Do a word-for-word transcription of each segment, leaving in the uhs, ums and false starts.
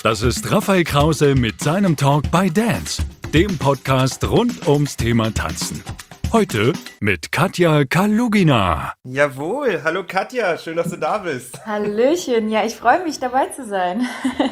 Das ist Raphael Krause mit seinem Talk bei Dance, dem Podcast rund ums Thema Tanzen. Heute mit Katja Kalugina. Jawohl, hallo Katja, schön, dass du da bist. Hallöchen, ja, ich freue mich, dabei zu sein.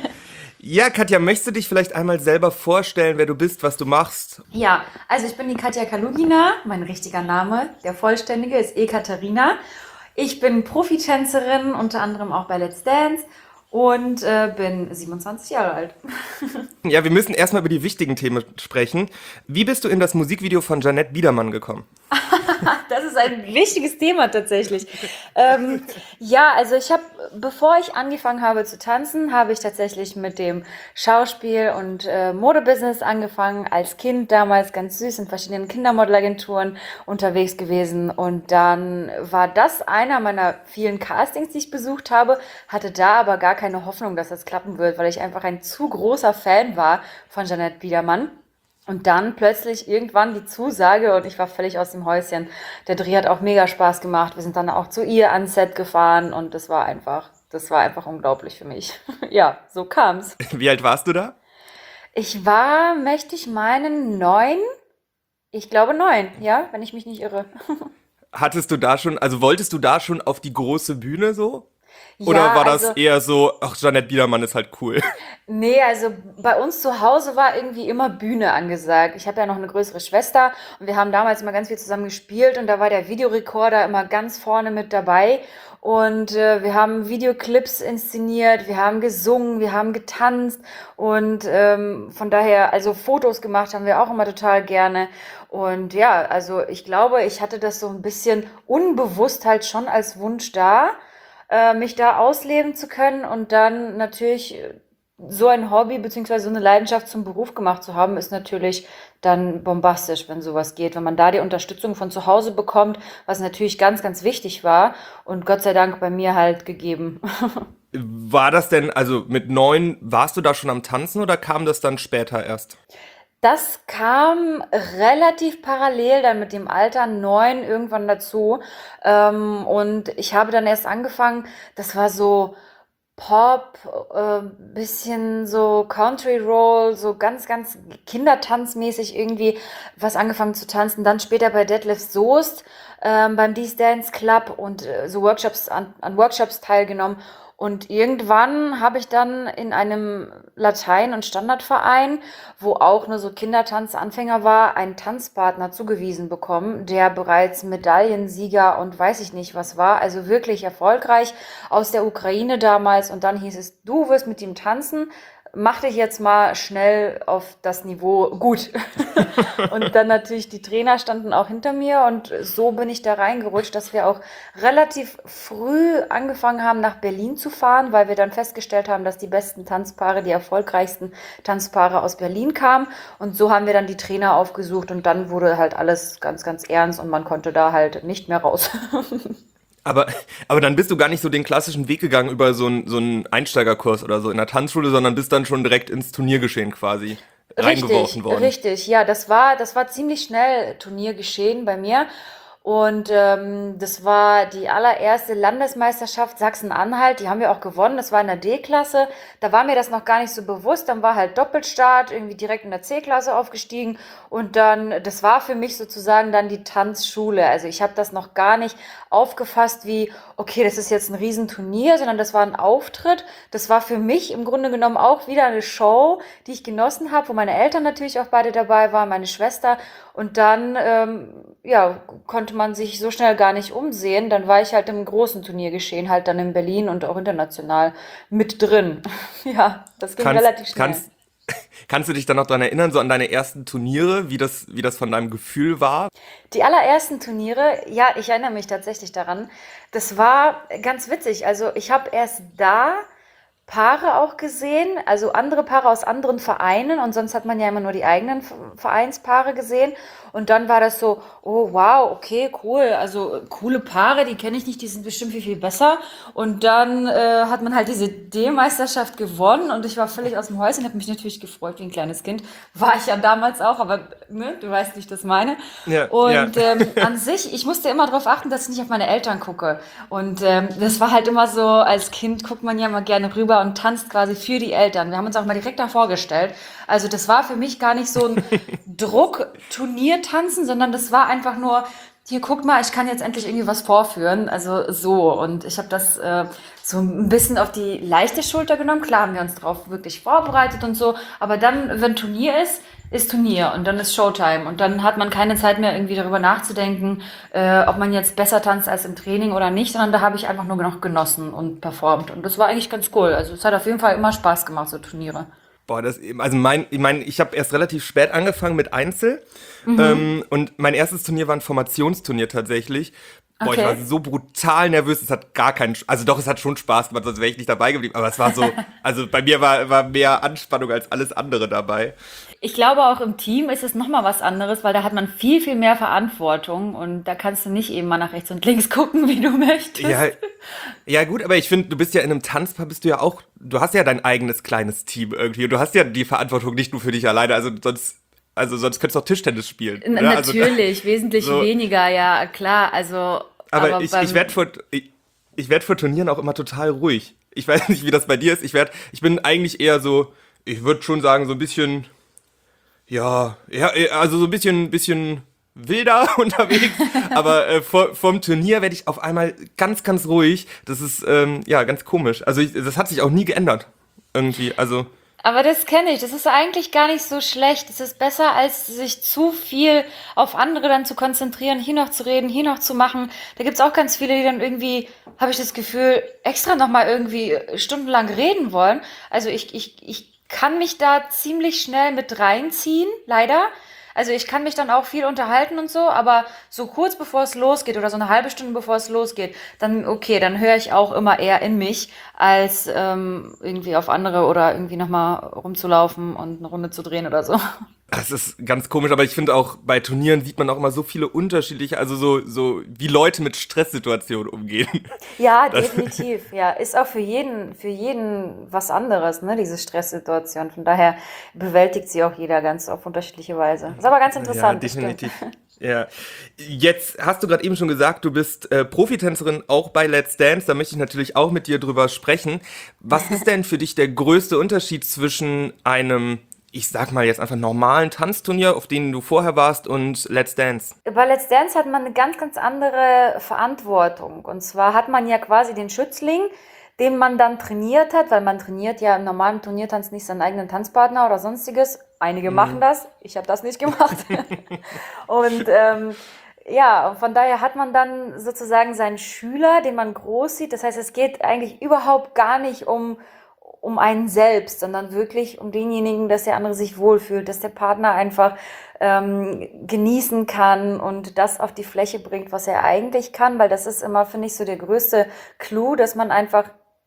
Ja, Katja, möchtest du dich vielleicht einmal selber vorstellen, wer du bist, was du machst? Ja, also ich bin die Katja Kalugina, mein richtiger Name, der vollständige ist Ekaterina. Ich bin Profitänzerin, unter anderem auch bei Let's Dance und äh, bin siebenundzwanzig Jahre alt. Ja, wir müssen erstmal über die wichtigen Themen sprechen. Wie bist du in das Musikvideo von Jeanette Biedermann gekommen? Das ist ein wichtiges Thema tatsächlich. ähm, ja, also ich habe, bevor ich angefangen habe zu tanzen, habe ich tatsächlich mit dem Schauspiel- und äh, Modebusiness angefangen. Als Kind damals ganz süß in verschiedenen Kindermodelagenturen unterwegs gewesen. Und dann war das einer meiner vielen Castings, die ich besucht habe, hatte da aber gar keine Hoffnung, dass das klappen wird, weil ich einfach ein zu großer Fan war von Jeanette Biedermann. Und dann plötzlich irgendwann die Zusage und ich war völlig aus dem Häuschen. Der Dreh hat auch mega Spaß gemacht. Wir sind dann auch zu ihr ans Set gefahren und das war einfach, das war einfach unglaublich für mich. Ja, so kam's. Wie alt warst du da? Ich war, möchte ich meinen, neun. Ich glaube neun, ja, wenn ich mich nicht irre. Hattest du da schon, also wolltest du da schon auf die große Bühne so? Oder Ja, war das also- eher so, ach, Jeanette Biedermann ist halt cool? Nee, also bei uns zu Hause war irgendwie immer Bühne angesagt. Ich habe ja noch eine größere Schwester und wir haben damals immer ganz viel zusammen gespielt und da war der Videorekorder immer ganz vorne mit dabei und äh, wir haben Videoclips inszeniert, wir haben gesungen, wir haben getanzt und ähm, von daher, also Fotos gemacht haben wir auch immer total gerne und ja, also ich glaube, ich hatte das so ein bisschen unbewusst halt schon als Wunsch da, äh, mich da ausleben zu können und dann natürlich so ein Hobby beziehungsweise so eine Leidenschaft zum Beruf gemacht zu haben, ist natürlich dann bombastisch, wenn sowas geht. Wenn man da die Unterstützung von zu Hause bekommt, was natürlich ganz, ganz wichtig war und Gott sei Dank bei mir halt gegeben. War das denn, also mit neun, warst du da schon am Tanzen oder kam das dann später erst? Das kam relativ parallel dann mit dem Alter neun irgendwann dazu. Ähm, und ich habe dann erst angefangen, das war so Pop, äh, bisschen so Country Roll, so ganz, ganz kindertanzmäßig irgendwie was angefangen zu tanzen. Dann später bei Detlef Soest ähm, beim D's Dance Club und äh, so Workshops an, an Workshops teilgenommen. Und irgendwann habe ich dann in einem Latein- und Standardverein, wo auch nur so Kindertanzanfänger war, einen Tanzpartner zugewiesen bekommen, der bereits Medaillensieger und weiß ich nicht was war, also wirklich erfolgreich aus der Ukraine damals. Und dann hieß es, du wirst mit ihm tanzen, mach dich jetzt mal schnell auf das Niveau gut. Und dann natürlich die Trainer standen auch hinter mir und so bin ich da reingerutscht, dass wir auch relativ früh angefangen haben, nach Berlin zu fahren, weil wir dann festgestellt haben, dass die besten Tanzpaare, die erfolgreichsten Tanzpaare aus Berlin kamen. Und so haben wir dann die Trainer aufgesucht und dann wurde halt alles ganz, ganz ernst und man konnte da halt nicht mehr raus. Aber, aber dann bist du gar nicht so den klassischen Weg gegangen über so einen so einen Einsteigerkurs oder so in der Tanzschule, sondern bist dann schon direkt ins Turniergeschehen quasi reingeworfen Richtig, worden. richtig, ja, das war, das war ziemlich schnell Turniergeschehen bei mir. Und ähm, das war die allererste Landesmeisterschaft Sachsen-Anhalt, die haben wir auch gewonnen, das war in der D-Klasse, da war mir das noch gar nicht so bewusst, dann war halt Doppelstart, irgendwie direkt in der C-Klasse aufgestiegen und dann, das war für mich sozusagen dann die Tanzschule, also ich habe das noch gar nicht aufgefasst wie, okay, das ist jetzt ein Riesenturnier, sondern das war ein Auftritt, das war für mich im Grunde genommen auch wieder eine Show, die ich genossen habe, wo meine Eltern natürlich auch beide dabei waren, meine Schwester und dann, ähm, ja, konnte man sich so schnell gar nicht umsehen. Dann war ich halt im großen Turniergeschehen, halt dann in Berlin und auch international mit drin. Ja, das ging Kannst, relativ schnell. kannst, kannst du dich dann noch daran erinnern, so an deine ersten Turniere, wie das, wie das von deinem Gefühl war? Die allerersten Turniere, ja, ich erinnere mich tatsächlich daran. Das war ganz witzig. Also ich habe erst da Paare auch gesehen, also andere Paare aus anderen Vereinen und sonst hat man ja immer nur die eigenen Vereinspaare gesehen und dann war das so, oh wow, okay, cool, also coole Paare, die kenne ich nicht, die sind bestimmt viel, viel besser und dann äh, hat man halt diese D-Meisterschaft gewonnen und ich war völlig aus dem Häuschen, habe mich natürlich gefreut wie ein kleines Kind, war ich ja damals auch, aber ne, du weißt, wie ich das meine. Ja, und ja. ähm, an sich, ich musste immer darauf achten, dass ich nicht auf meine Eltern gucke und ähm, das war halt immer so, als Kind guckt man ja immer gerne rüber und tanzt quasi für die Eltern. Wir haben uns auch mal direkt da vorgestellt. Also das war für mich gar nicht so ein Druck-Turnier-Tanzen, sondern das war einfach nur, hier, guck mal, ich kann jetzt endlich irgendwie was vorführen. Also so. Und ich habe das äh, so ein bisschen auf die leichte Schulter genommen. Klar haben wir uns darauf wirklich vorbereitet und so. Aber dann, wenn Turnier ist, ist Turnier und dann ist Showtime. Und dann hat man keine Zeit mehr, irgendwie darüber nachzudenken, äh, ob man jetzt besser tanzt als im Training oder nicht, sondern da habe ich einfach nur noch genossen und performt. Und das war eigentlich ganz cool. Also es hat auf jeden Fall immer Spaß gemacht, so Turniere. Boah, das, also mein, ich meine, ich habe erst relativ spät angefangen mit Einzel ähm, und mein erstes Turnier war ein Formationsturnier tatsächlich. Boah, ich Okay. war so brutal nervös, es hat gar keinen, also doch, es hat schon Spaß gemacht, sonst wäre ich nicht dabei geblieben, aber es war so, also bei mir war, war mehr Anspannung als alles andere dabei. Ich glaube, auch im Team ist es nochmal was anderes, weil da hat man viel, viel mehr Verantwortung und da kannst du nicht eben mal nach rechts und links gucken, wie du möchtest. Ja, ja gut, aber ich finde, du bist ja in einem Tanzpaar, bist du ja auch, du hast ja dein eigenes kleines Team irgendwie und du hast ja die Verantwortung nicht nur für dich alleine, also sonst, also sonst könntest du auch Tischtennis spielen. N- Oder? Also, Natürlich, wesentlich so. weniger, ja, klar. Also, aber aber ich, beim, ich werde vor, ich, ich werd vor Turnieren auch immer total ruhig. Ich weiß nicht, wie das bei dir ist. Ich werd, ich bin eigentlich eher so, ich würde schon sagen, so ein bisschen, ja, ja, also so ein bisschen, bisschen wilder unterwegs. Aber äh, vor, vorm Turnier werde ich auf einmal ganz, ganz ruhig. Das ist, ähm, ja, ganz komisch. Also ich, das hat sich auch nie geändert. Irgendwie, also. aber das kenne ich. Das ist eigentlich gar nicht so schlecht. Es ist besser, als sich zu viel auf andere dann zu konzentrieren, hier noch zu reden, hier noch zu machen. Da gibt's auch ganz viele, die dann irgendwie, habe ich das Gefühl, extra nochmal irgendwie stundenlang reden wollen. Also ich, ich, ich kann mich da ziemlich schnell mit reinziehen, leider. Also ich kann mich dann auch viel unterhalten und so, aber so kurz bevor es losgeht oder so eine halbe Stunde bevor es losgeht, dann okay, dann höre ich auch immer eher in mich, als ähm, irgendwie auf andere oder irgendwie nochmal rumzulaufen und eine Runde zu drehen oder so. Das ist ganz komisch, aber ich finde auch, bei Turnieren sieht man auch immer so viele unterschiedliche, also so, so wie Leute mit Stresssituationen umgehen. Ja, Das, definitiv. Ja, ist auch für jeden, für jeden was anderes, ne, diese Stresssituation. Von daher bewältigt sie auch jeder ganz auf unterschiedliche Weise. Ist aber ganz ja, interessant, das stimmt. definitiv. Ja. Jetzt hast du gerade eben schon gesagt, du bist äh, Profitänzerin auch bei Let's Dance. Da möchte ich natürlich auch mit dir drüber sprechen. Was ist denn für dich der größte Unterschied zwischen einem, ich sag mal jetzt einfach normalen Tanzturnier, auf denen du vorher warst, und Let's Dance? Bei Let's Dance hat man eine ganz, ganz andere Verantwortung. Und zwar hat man ja quasi den Schützling, den man dann trainiert hat, weil man trainiert ja im normalen Turniertanz nicht seinen eigenen Tanzpartner oder sonstiges. Einige machen das, ich habe das nicht gemacht. Und ähm, ja, von daher hat man dann sozusagen seinen Schüler, den man groß sieht. Das heißt, es geht eigentlich überhaupt gar nicht um, um einen selbst, sondern wirklich um denjenigen, dass der andere sich wohlfühlt, dass der Partner einfach ähm, genießen kann und das auf die Fläche bringt, was er eigentlich kann, weil das ist immer, finde ich, so der größte Clou, dass man einfach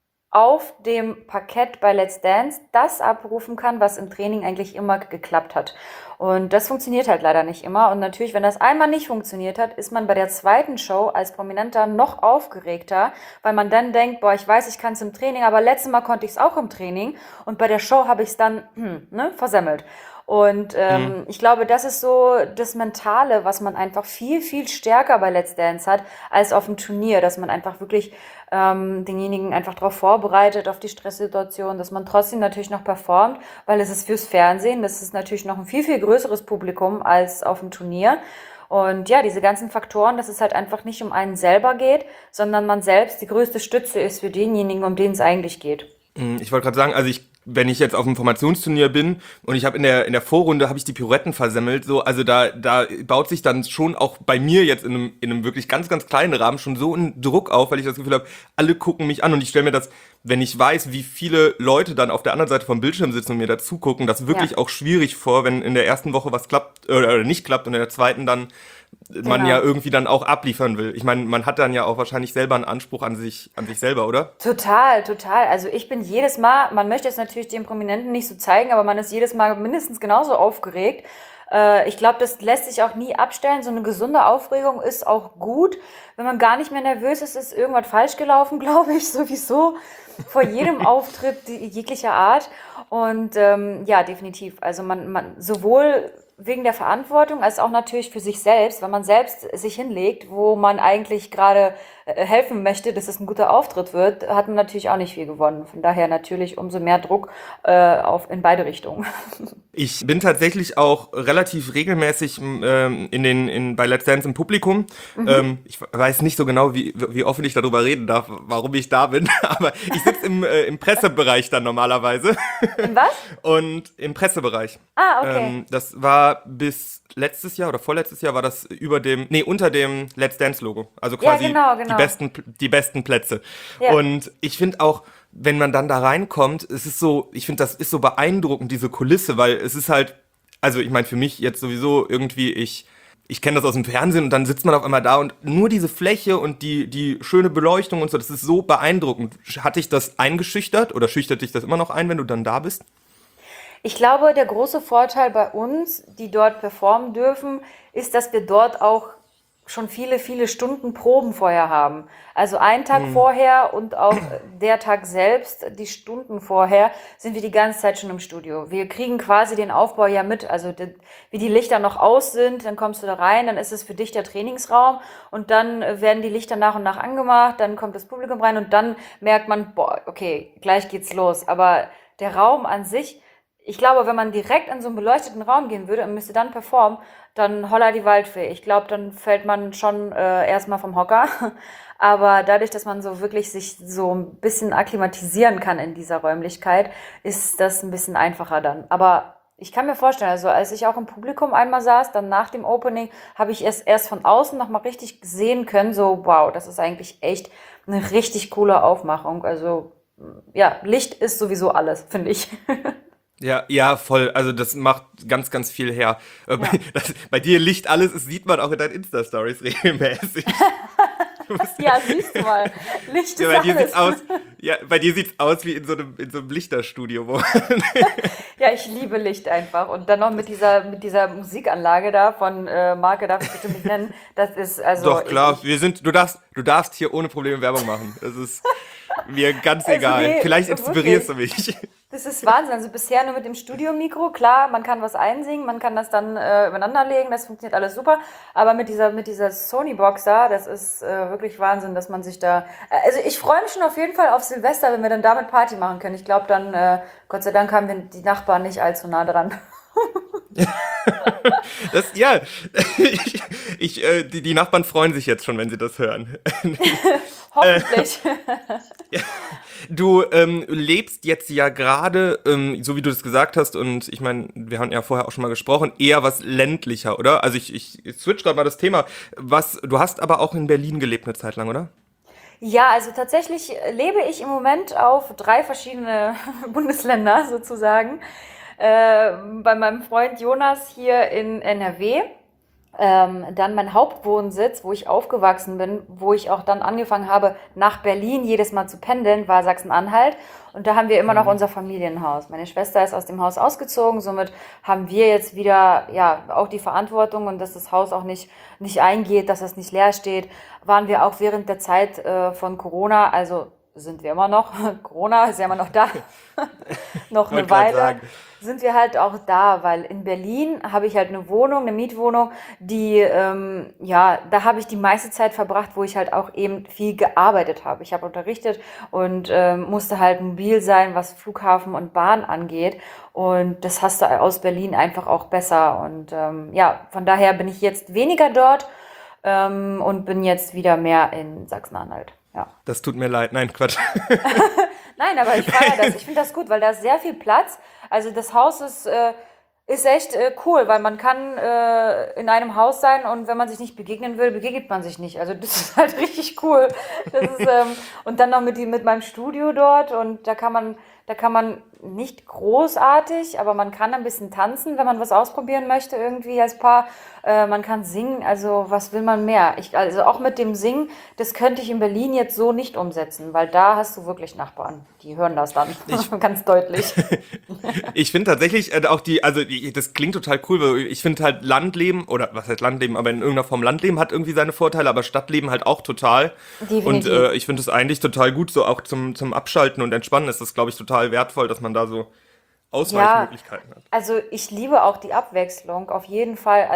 auf dem Parkett bei Let's Dance das abrufen kann, was im Training eigentlich immer geklappt hat. Und das funktioniert halt leider nicht immer. Und natürlich, wenn das einmal nicht funktioniert hat, ist man bei der zweiten Show als Prominenter noch aufgeregter, weil man dann denkt, boah, ich weiß, ich kann es im Training, aber letztes Mal konnte ich es auch im Training und bei der Show habe ich es dann hm, ne, versemmelt. Und ähm, ich glaube, das ist so das Mentale, was man einfach viel, viel stärker bei Let's Dance hat, als auf dem Turnier, dass man einfach wirklich ähm, denjenigen einfach darauf vorbereitet, auf die Stresssituation, dass man trotzdem natürlich noch performt, weil es ist fürs Fernsehen, das ist natürlich noch ein viel, viel größeres Publikum als auf dem Turnier. Und ja, diese ganzen Faktoren, dass es halt einfach nicht um einen selber geht, sondern man selbst die größte Stütze ist für denjenigen, um den es eigentlich geht. Ich wollte gerade sagen, also ich, wenn ich jetzt auf einem Formationsturnier bin und ich habe in der in der Vorrunde habe ich die Pirouetten versemmelt, so, also da da baut sich dann schon auch bei mir jetzt in einem in einem wirklich ganz ganz kleinen Rahmen schon so ein Druck auf, weil ich das Gefühl habe, alle gucken mich an und ich stelle mir das, wenn ich weiß, wie viele Leute dann auf der anderen Seite vom Bildschirm sitzen und mir dazu gucken, das wirklich Ja. auch schwierig vor, wenn in der ersten Woche was klappt oder, oder nicht klappt und in der zweiten dann man Genau. ja irgendwie dann auch abliefern will. Ich meine, man hat dann ja auch wahrscheinlich selber einen Anspruch an sich an sich selber, oder? Total, total. Also ich bin jedes Mal, man möchte es natürlich dem Prominenten nicht so zeigen, aber man ist jedes Mal mindestens genauso aufgeregt. Äh, ich glaube, das lässt sich auch nie abstellen. So eine gesunde Aufregung ist auch gut. Wenn man gar nicht mehr nervös ist, ist irgendwas falsch gelaufen, glaube ich, sowieso. Vor jedem Auftritt jeglicher Art. Und ähm, ja, definitiv. Also man, man sowohl wegen der Verantwortung als auch natürlich für sich selbst, wenn man selbst sich hinlegt, wo man eigentlich gerade äh, helfen möchte, dass es ein guter Auftritt wird, hat man natürlich auch nicht viel gewonnen. Von daher natürlich umso mehr Druck äh, auf in beide Richtungen. Ich bin tatsächlich auch relativ regelmäßig ähm, in den in bei Let's Dance im Publikum. Mhm. Ähm, ich weiß nicht so genau, wie wie offen ich darüber reden darf, warum ich da bin, aber ich sitze im äh, im Pressebereich dann normalerweise. In was? Und im Pressebereich. Ah, okay. Ähm, das war bis letztes Jahr oder vorletztes Jahr war das über dem, nee, unter dem Let's Dance Logo. Also quasi Ja, genau, genau. die besten, die besten Plätze. Ja. Und ich finde auch, wenn man dann da reinkommt, es ist so, ich finde, das ist so beeindruckend, diese Kulisse, weil es ist halt, also ich meine, für mich jetzt sowieso irgendwie, ich, ich kenne das aus dem Fernsehen und dann sitzt man auf einmal da und nur diese Fläche und die, die schöne Beleuchtung und so, das ist so beeindruckend. Hat dich das eingeschüchtert oder schüchtert dich das immer noch ein, wenn du dann da bist? Ich glaube, der große Vorteil bei uns, die dort performen dürfen, ist, dass wir dort auch schon viele, viele Stunden Proben vorher haben. Also einen Tag mhm. vorher und auch der Tag selbst, die Stunden vorher, sind wir die ganze Zeit schon im Studio. Wir kriegen quasi den Aufbau ja mit, also die, wie die Lichter noch aus sind, dann kommst du da rein, dann ist es für dich der Trainingsraum und dann werden die Lichter nach und nach angemacht, dann kommt das Publikum rein und dann merkt man, boah, okay, gleich geht's los. Aber der Raum an sich, ich glaube, wenn man direkt in so einen beleuchteten Raum gehen würde und müsste dann performen, dann holla die Waldfee. Ich glaube, dann fällt man schon äh, erstmal vom Hocker. Aber dadurch, dass man so wirklich sich so ein bisschen akklimatisieren kann in dieser Räumlichkeit, ist das ein bisschen einfacher dann. Aber ich kann mir vorstellen, also als ich auch im Publikum einmal saß, dann nach dem Opening, habe ich es erst von außen nochmal richtig sehen können, so wow, das ist eigentlich echt eine richtig coole Aufmachung. Also ja, Licht ist sowieso alles, finde ich. Ja, ja, voll. Also das macht ganz, ganz viel her. Äh, bei, Ja. das, bei dir Licht alles, das sieht man auch in deinen Insta-Stories regelmäßig. Ja, siehst du mal. Licht Ja, ist bei dir alles. sieht's aus, ja, bei dir sieht's aus wie in so einem, in so einem Lichterstudio. Wo Ja, ich liebe Licht einfach. Und dann noch mit dieser, mit dieser Musikanlage da von äh, Marke, darf ich bestimmt nicht nennen. Das ist also. Doch, klar, Ich, wir sind, du darfst, du darfst hier ohne Probleme Werbung machen. Das ist mir ganz also egal. nee, Vielleicht inspirierst wirklich. du mich. Das ist Wahnsinn. Also bisher nur mit dem Studiomikro. Klar, man kann was einsingen, man kann das dann äh, übereinander legen, das funktioniert alles super. Aber mit dieser, mit dieser Sony-Box da, das ist äh, wirklich Wahnsinn, dass man sich da. Äh, also ich freue mich schon auf jeden Fall auf Silvester, wenn wir dann damit Party machen können. Ich glaube dann, äh, Gott sei Dank haben wir die Nachbarn nicht allzu nah dran. Das, ja, ich, ich, äh, die, die Nachbarn freuen sich jetzt schon, wenn sie das hören. Hoffentlich. Du ähm, lebst jetzt ja gerade, ähm, so wie du das gesagt hast, und ich meine, wir haben ja vorher auch schon mal gesprochen, eher was ländlicher, oder? Also ich, ich, ich switch gerade mal das Thema. Was, du hast aber auch in Berlin gelebt eine Zeit lang, oder? Ja, also tatsächlich lebe ich im Moment auf drei verschiedene Bundesländer sozusagen. Äh, bei meinem Freund Jonas hier in N R W. Ähm, dann mein Hauptwohnsitz, wo ich aufgewachsen bin, wo ich auch dann angefangen habe, nach Berlin jedes Mal zu pendeln, war Sachsen-Anhalt. Und da haben wir immer noch unser Familienhaus. Meine Schwester ist aus dem Haus ausgezogen, somit haben wir jetzt wieder ja auch die Verantwortung und dass das Haus auch nicht nicht eingeht, dass es nicht leer steht. Waren wir auch während der Zeit äh, von Corona, also sind wir immer noch, Corona ist ja immer noch da, noch eine Wollte grad Weile, sagen. sind wir halt auch da, weil in Berlin habe ich halt eine Wohnung, eine Mietwohnung, die, ähm, ja, da habe ich die meiste Zeit verbracht, wo ich halt auch eben viel gearbeitet habe. Ich habe unterrichtet und ähm, musste halt mobil sein, was Flughafen und Bahn angeht. Und das hast du aus Berlin einfach auch besser. Und ähm, ja, von daher bin ich jetzt weniger dort ähm, und bin jetzt wieder mehr in Sachsen-Anhalt. Ja. Das tut mir leid. Nein, Quatsch. Nein, aber ich feiere das. Ich finde das gut, weil da ist sehr viel Platz. Also das Haus ist, äh, ist echt äh, cool, weil man kann äh, in einem Haus sein und wenn man sich nicht begegnen will, begegnet man sich nicht. Also das ist halt richtig cool. Das ist, ähm, und dann noch mit, die, mit meinem Studio dort und da kann man, da kann man nicht großartig, aber man kann ein bisschen tanzen, wenn man was ausprobieren möchte irgendwie als Paar. Äh, man kann singen, also was will man mehr? Ich, also auch mit dem Singen, das könnte ich in Berlin jetzt so nicht umsetzen, weil da hast du wirklich Nachbarn, die hören das dann ganz deutlich. Ich finde tatsächlich äh, auch die, also die, das klingt total cool, weil ich finde halt Landleben, oder was heißt Landleben, aber in irgendeiner Form Landleben hat irgendwie seine Vorteile, aber Stadtleben halt auch total. Definitiv. Und äh, ich finde es eigentlich total gut, so auch zum, zum Abschalten und Entspannen ist das, glaube ich, total wertvoll, dass man da so Ausweichmöglichkeiten hat. Also ich liebe auch die Abwechslung, auf jeden Fall. Also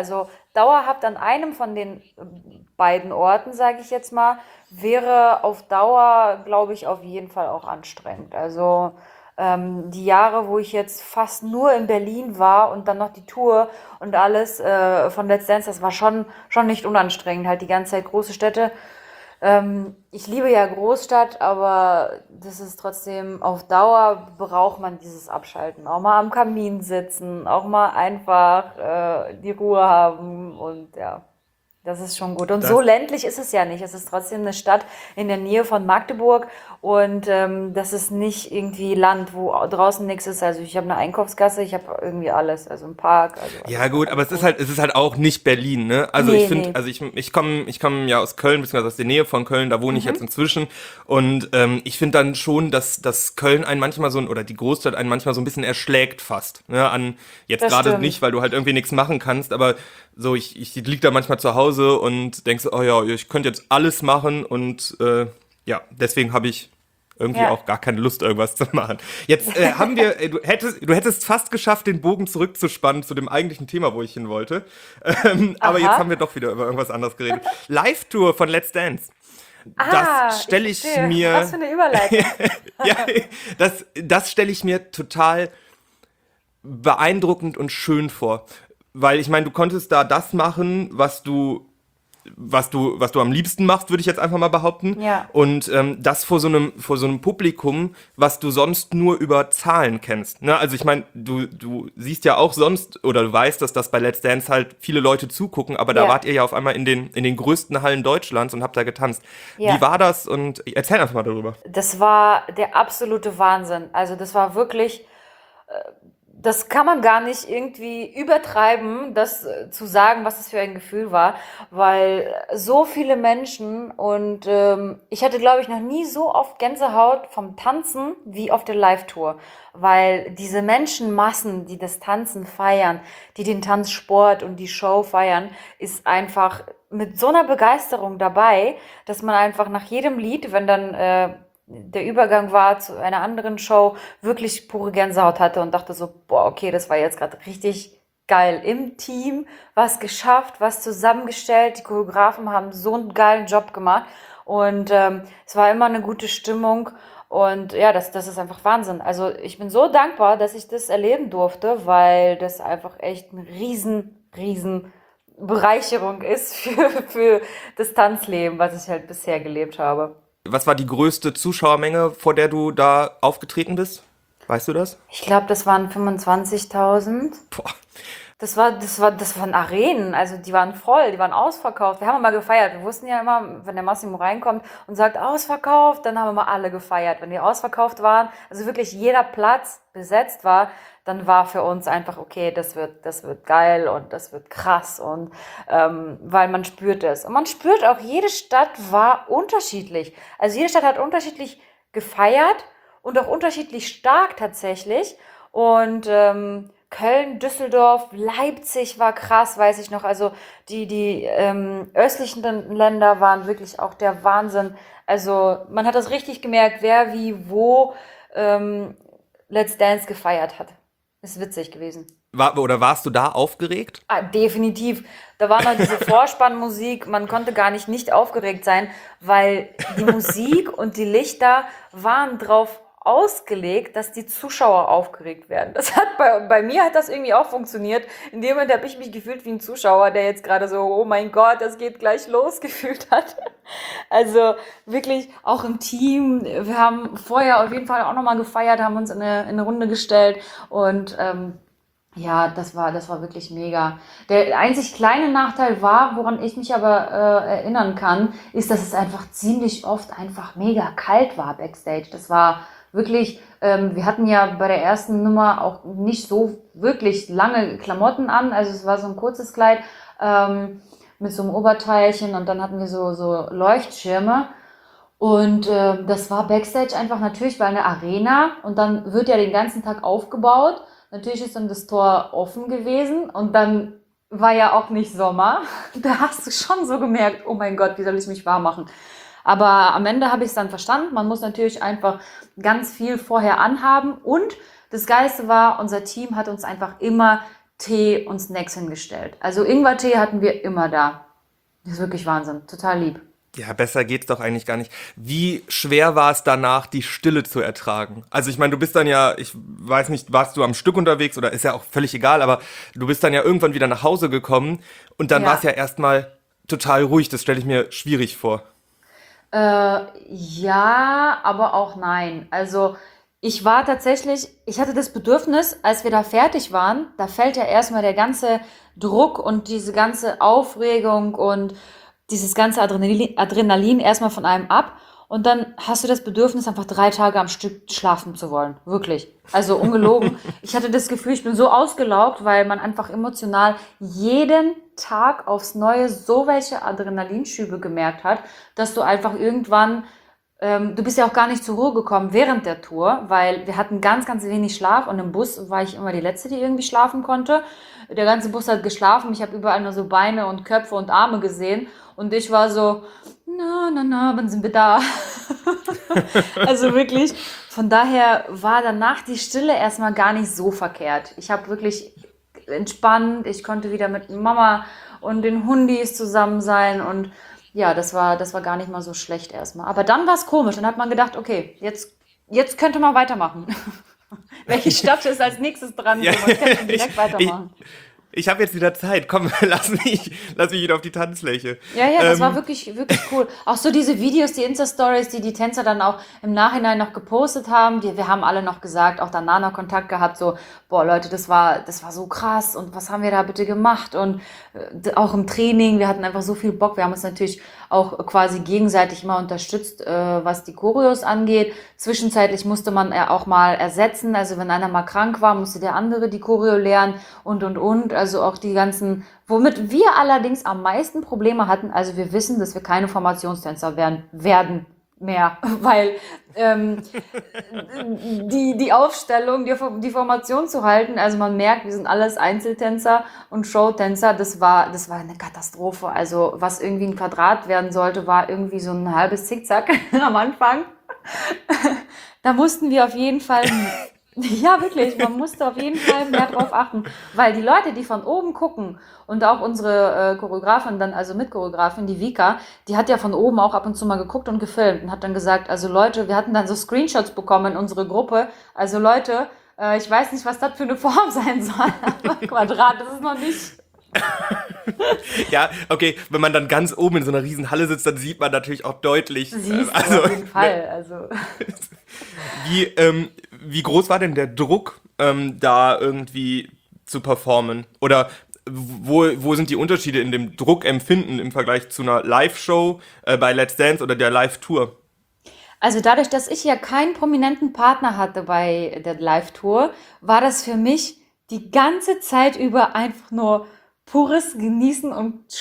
dauerhaft an einem von den beiden Orten, sage ich jetzt mal, wäre auf Dauer, glaube ich, auf jeden Fall auch anstrengend. Also ähm, die Jahre, wo ich jetzt fast nur in Berlin war und dann noch die Tour und alles äh, von Let's Dance, das war schon, schon nicht unanstrengend. Halt die ganze Zeit große Städte. Ähm, ich liebe ja Großstadt, aber das ist trotzdem, auf Dauer braucht man dieses Abschalten. Auch mal am Kamin sitzen, auch mal einfach äh, die Ruhe haben und ja. Das ist schon gut. Und Das, so ländlich ist es ja nicht. Es ist trotzdem eine Stadt in der Nähe von Magdeburg und ähm, das ist nicht irgendwie Land, wo draußen nichts ist. Also ich habe eine Einkaufsgasse, ich habe irgendwie alles, also einen Park, also ja alles, gut, aber alles es ist gut. halt, es ist halt auch nicht Berlin, ne? Also ich Nee, finde, nee. also ich, ich komme, ich komme ja aus Köln, beziehungsweise aus der Nähe von Köln, da wohne ich jetzt Mhm. inzwischen. Und ähm, ich finde dann schon, dass, dass Köln einen manchmal so, ein- oder die Großstadt einen manchmal so ein bisschen erschlägt fast. Ne? An, jetzt Das gerade nicht, stimmt. weil du halt irgendwie nichts machen kannst, aber so, ich, ich lieg da manchmal zu Hause und denkst, oh ja, ich könnte jetzt alles machen und äh, ja, deswegen habe ich irgendwie Ja. auch gar keine Lust, irgendwas zu machen. Jetzt äh, haben wir, äh, du hättest, du hättest fast geschafft, den Bogen zurückzuspannen zu dem eigentlichen Thema, wo ich hin wollte. Ähm, aber jetzt haben Aha. wir doch wieder über irgendwas anderes geredet. Live-Tour von Let's Dance. Das Ah, ich stelle ich verstehe. Was für mir, eine Überleitung. ja, das, das stelle ich mir total beeindruckend und schön vor. Weil ich meine, du konntest da das machen, was du was du, was du am liebsten machst, würde ich jetzt einfach mal behaupten. Ja. Und ähm, das vor so einem, vor so einem Publikum, was du sonst nur über Zahlen kennst. Ne? Also ich meine, du, du siehst ja auch sonst, oder du weißt, dass das bei Let's Dance halt viele Leute zugucken, aber da Ja. wart ihr ja auf einmal in den, in den größten Hallen Deutschlands und habt da getanzt. Wie Ja. war das? Und erzähl einfach mal darüber. Das war der absolute Wahnsinn. Also das war wirklich, das kann man gar nicht irgendwie übertreiben, das äh, zu sagen, was das für ein Gefühl war, weil so viele Menschen und ähm, ich hatte, glaube ich, noch nie so oft Gänsehaut vom Tanzen wie auf der Live-Tour, weil diese Menschenmassen, die das Tanzen feiern, die den Tanzsport und die Show feiern, ist einfach mit so einer Begeisterung dabei, dass man einfach nach jedem Lied, wenn dann äh, der Übergang war zu einer anderen Show, wirklich pure Gänsehaut hatte und dachte so, boah, okay, das war jetzt gerade richtig geil. Im Team was geschafft, was zusammengestellt. Die Choreografen haben so einen geilen Job gemacht und ähm, es war immer eine gute Stimmung und ja, das, das ist einfach Wahnsinn. Also ich bin so dankbar, dass ich das erleben durfte, weil das einfach echt eine riesen, riesen Bereicherung ist für, für das Tanzleben, was ich halt bisher gelebt habe. Was war die größte Zuschauermenge, vor der du da aufgetreten bist? Weißt du das? Ich glaube, das waren fünfundzwanzigtausend. Boah. Das war, das war, das waren Arenen, also die waren voll, die waren ausverkauft. Wir haben immer gefeiert. Wir wussten ja immer, wenn der Massimo reinkommt und sagt ausverkauft, dann haben wir mal alle gefeiert. Wenn die ausverkauft waren, also wirklich jeder Platz besetzt war, dann war für uns einfach okay, das wird, das wird geil und das wird krass und ähm, weil man spürt es. Und man spürt auch, jede Stadt war unterschiedlich. Also jede Stadt hat unterschiedlich gefeiert und auch unterschiedlich stark tatsächlich. Und ähm, Köln, Düsseldorf, Leipzig war krass, weiß ich noch. Also die, die ähm, östlichen Länder waren wirklich auch der Wahnsinn. Also man hat das richtig gemerkt, wer wie wo ähm, Let's Dance gefeiert hat. Ist witzig gewesen. War, oder warst du da aufgeregt? Ah, definitiv. Da war noch diese Vorspannmusik. Man konnte gar nicht nicht aufgeregt sein, weil die Musik und die Lichter waren drauf ausgelegt, dass die Zuschauer aufgeregt werden. Das hat bei, bei mir hat das irgendwie auch funktioniert. In dem Moment habe ich mich gefühlt wie ein Zuschauer, der jetzt gerade so, oh mein Gott, das geht gleich los, gefühlt hat. Also wirklich auch im Team. Wir haben vorher auf jeden Fall auch nochmal gefeiert, haben uns in eine, in eine Runde gestellt und ähm, ja, das war, das war wirklich mega. Der einzig kleine Nachteil war, woran ich mich aber äh, erinnern kann, ist, dass es einfach ziemlich oft einfach mega kalt war backstage. Das war wirklich, ähm, wir hatten ja bei der ersten Nummer auch nicht so wirklich lange Klamotten an. Also es war so ein kurzes Kleid ähm, mit so einem Oberteilchen und dann hatten wir so, so Leuchtschirme. Und äh, das war backstage einfach natürlich bei einer Arena und dann wird ja den ganzen Tag aufgebaut. Natürlich ist dann das Tor offen gewesen und dann war ja auch nicht Sommer. Da hast du schon so gemerkt, oh mein Gott, wie soll ich mich warm machen? Aber am Ende habe ich es dann verstanden. Man muss natürlich einfach ganz viel vorher anhaben. Und das Geilste war, unser Team hat uns einfach immer Tee und Snacks hingestellt. Also Ingwertee hatten wir immer da. Das ist wirklich Wahnsinn, total lieb. Ja, besser geht's doch eigentlich gar nicht. Wie schwer war es danach, die Stille zu ertragen? Also ich meine, du bist dann ja, ich weiß nicht, warst du am Stück unterwegs oder ist ja auch völlig egal, aber du bist dann ja irgendwann wieder nach Hause gekommen und dann Ja. war es ja erstmal total ruhig. Das stelle ich mir schwierig vor. Äh, ja, aber auch nein. Also ich war tatsächlich, ich hatte das Bedürfnis, als wir da fertig waren, da fällt ja erstmal der ganze Druck und diese ganze Aufregung und dieses ganze Adrenalin, Adrenalin erstmal von einem ab. Und dann hast du das Bedürfnis, einfach drei Tage am Stück schlafen zu wollen. Wirklich. Also ungelogen. Ich hatte das Gefühl, ich bin so ausgelaugt, weil man einfach emotional jeden Tag aufs Neue so welche Adrenalinschübe gemerkt hat, dass du einfach irgendwann, ähm, du bist ja auch gar nicht zur Ruhe gekommen während der Tour, weil wir hatten ganz, ganz wenig Schlaf und im Bus war ich immer die Letzte, die irgendwie schlafen konnte. Der ganze Bus hat geschlafen, ich habe überall nur so Beine und Köpfe und Arme gesehen und ich war so, na, na, na, wann sind wir da? Also wirklich, von daher war danach die Stille erstmal gar nicht so verkehrt. Ich habe wirklich entspannt, ich konnte wieder mit Mama und den Hundis zusammen sein und ja, das war, das war gar nicht mal so schlecht erstmal. Aber dann war es komisch, dann hat man gedacht, okay, jetzt, jetzt könnte man weitermachen. Welche Stadt ist als nächstes dran? Ja, So, man könnte direkt ich, weitermachen. Ich habe jetzt wieder Zeit. Komm, lass mich, lass mich wieder auf die Tanzfläche. Ja, ja, das Ähm, war wirklich, wirklich cool. Auch so diese Videos, die Insta-Stories, die die Tänzer dann auch im Nachhinein noch gepostet haben. Die, wir haben alle noch gesagt, auch danach noch Kontakt gehabt, so, boah, Leute, das war, das war so krass und was haben wir da bitte gemacht? Und äh, auch im Training, wir hatten einfach so viel Bock. Wir haben uns natürlich auch quasi gegenseitig immer unterstützt, äh, was die Choreos angeht. Zwischenzeitlich musste man ja auch mal ersetzen. Also wenn einer mal krank war, musste der andere die Choreo lernen und, und, und. Also auch die ganzen, womit wir allerdings am meisten Probleme hatten, also wir wissen, dass wir keine Formationstänzer werden, werden mehr, weil ähm, die, die Aufstellung, die, die Formation zu halten, also man merkt, wir sind alles Einzeltänzer und Showtänzer, das war, das war eine Katastrophe. Also was irgendwie ein Quadrat werden sollte, war irgendwie so ein halbes Zickzack am Anfang. Da mussten wir auf jeden Fall, ja wirklich, man musste auf jeden Fall mehr drauf achten, weil die Leute, die von oben gucken und auch unsere äh, Choreografin dann, also Mitchoreografin, die Vika, die hat ja von oben auch ab und zu mal geguckt und gefilmt und hat dann gesagt, also Leute, wir hatten dann so Screenshots bekommen in unsere Gruppe, also Leute, äh, ich weiß nicht, was das für eine Form sein soll, aber Quadrat, das ist noch nicht... Ja, okay, wenn man dann ganz oben in so einer riesen Halle sitzt, dann sieht man natürlich auch deutlich, Siehst ähm, du also, auf jeden Fall, also... wie, ähm, wie groß war denn der Druck, ähm, da irgendwie zu performen? Oder wo, wo sind die Unterschiede in dem Druckempfinden im Vergleich zu einer Live-Show äh, bei Let's Dance oder der Live-Tour? Also dadurch, dass ich ja keinen prominenten Partner hatte bei der Live-Tour, war das für mich die ganze Zeit über einfach nur pures Genießen und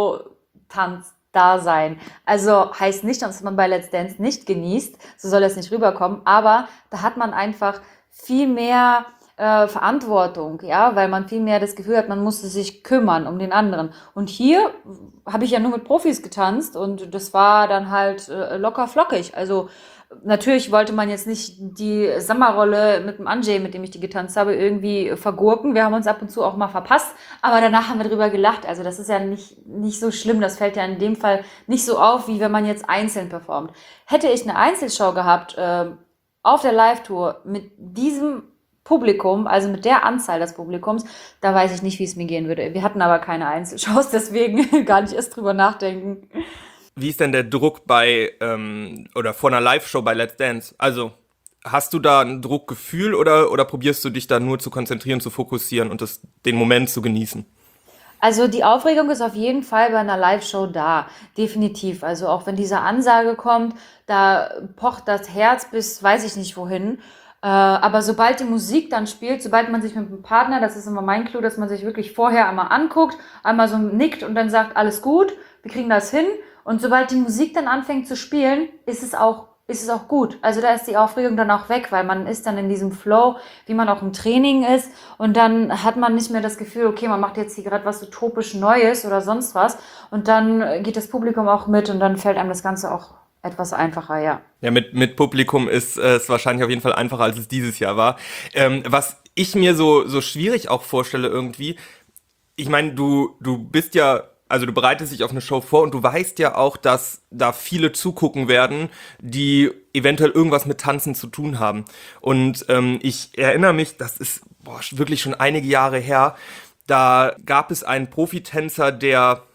Show-Tanz da sein. Also heißt nicht, dass man bei Let's Dance nicht genießt, so soll es nicht rüberkommen, aber da hat man einfach viel mehr äh, Verantwortung, ja, weil man viel mehr das Gefühl hat, man musste sich kümmern um den anderen. Und hier habe ich ja nur mit Profis getanzt und das war dann halt äh, locker flockig. Also natürlich wollte man jetzt nicht die Sommerrolle mit dem Anjay, mit dem ich die getanzt habe, irgendwie vergurken. Wir haben uns ab und zu auch mal verpasst, aber danach haben wir drüber gelacht. Also das ist ja nicht, nicht so schlimm. Das fällt ja in dem Fall nicht so auf, wie wenn man jetzt einzeln performt. Hätte ich eine Einzelshow gehabt äh, auf der Live-Tour mit diesem Publikum, also mit der Anzahl des Publikums, da weiß ich nicht, wie es mir gehen würde. Wir hatten aber keine Einzelshows, deswegen gar nicht erst drüber nachdenken. Wie ist denn der Druck bei, ähm, oder vor einer Live-Show bei Let's Dance? Also, hast du da ein Druckgefühl oder, oder probierst du dich da nur zu konzentrieren, zu fokussieren und das, den Moment zu genießen? Also die Aufregung ist auf jeden Fall bei einer Live-Show da, definitiv. Also auch wenn diese Ansage kommt, da pocht das Herz bis weiß ich nicht wohin. Äh, aber sobald die Musik dann spielt, sobald man sich mit dem Partner, das ist immer mein Clou, dass man sich wirklich vorher einmal anguckt, einmal so nickt und dann sagt, alles gut, wir kriegen das hin. Und sobald die Musik dann anfängt zu spielen, ist es auch, ist es auch gut. Also da ist die Aufregung dann auch weg, weil man ist dann in diesem Flow, wie man auch im Training ist. Und dann hat man nicht mehr das Gefühl, okay, man macht jetzt hier gerade was utopisch Neues oder sonst was. Und dann geht das Publikum auch mit und dann fällt einem das Ganze auch etwas einfacher, ja. Ja, mit, mit Publikum ist äh, es wahrscheinlich auf jeden Fall einfacher, als es dieses Jahr war. Ähm, was ich mir so, so schwierig auch vorstelle irgendwie, ich meine, du, du bist ja, also du bereitest dich auf eine Show vor und du weißt ja auch, dass da viele zugucken werden, die eventuell irgendwas mit Tanzen zu tun haben. Und ähm, ich erinnere mich, das ist boah, wirklich schon einige Jahre her, da gab es einen Profitänzer, der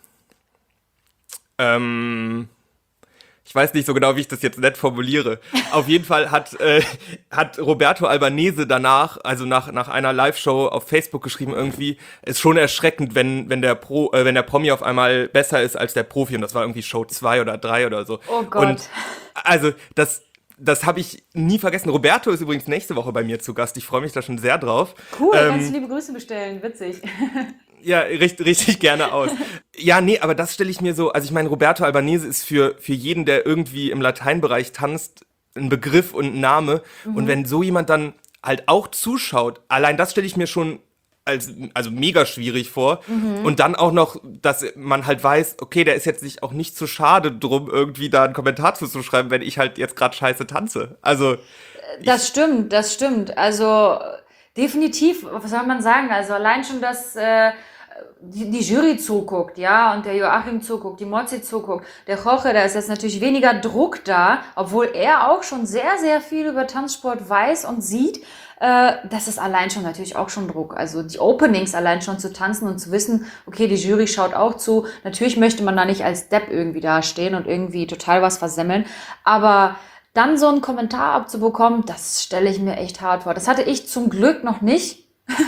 ähm, ich weiß nicht so genau, wie ich das jetzt nett formuliere. Auf jeden Fall hat, äh, hat Roberto Albanese danach, also nach, nach einer Live-Show auf Facebook geschrieben irgendwie, ist schon erschreckend, wenn, wenn der Pro, äh, wenn der Promi auf einmal besser ist als der Profi. Und das war irgendwie Show zwei oder drei oder so. Oh Gott. Und also das, das habe ich nie vergessen. Roberto ist übrigens nächste Woche bei mir zu Gast. Ich freue mich da schon sehr drauf. Cool, Ähm, kannst du liebe Grüße bestellen, witzig. Ja, richtig, richtig gerne aus. Ja, nee, aber das stelle ich mir so, also ich meine, Roberto Albanese ist für, für jeden, der irgendwie im Lateinbereich tanzt, ein Begriff und ein Name. Mhm. Und wenn so jemand dann halt auch zuschaut, allein das stelle ich mir schon als, also mega schwierig vor. Mhm. Und dann auch noch, dass man halt weiß, okay, der ist jetzt sich auch nicht zu schade drum, irgendwie da einen Kommentar zuzuschreiben, wenn ich halt jetzt gerade scheiße tanze. Also. Das stimmt, das stimmt. Also definitiv, was soll man sagen? Also allein schon, dass äh, die, die Jury zuguckt, ja, und der Joachim zuguckt, die Mozzi zuguckt, der Jorge, da ist jetzt natürlich weniger Druck da, obwohl er auch schon sehr, sehr viel über Tanzsport weiß und sieht. Äh, das ist allein schon natürlich auch schon Druck. Also die Openings allein schon zu tanzen und zu wissen, okay, die Jury schaut auch zu. Natürlich möchte man da nicht als Depp irgendwie dastehen und irgendwie total was versemmeln, aber dann so einen Kommentar abzubekommen, das stelle ich mir echt hart vor. Das hatte ich zum Glück noch nicht.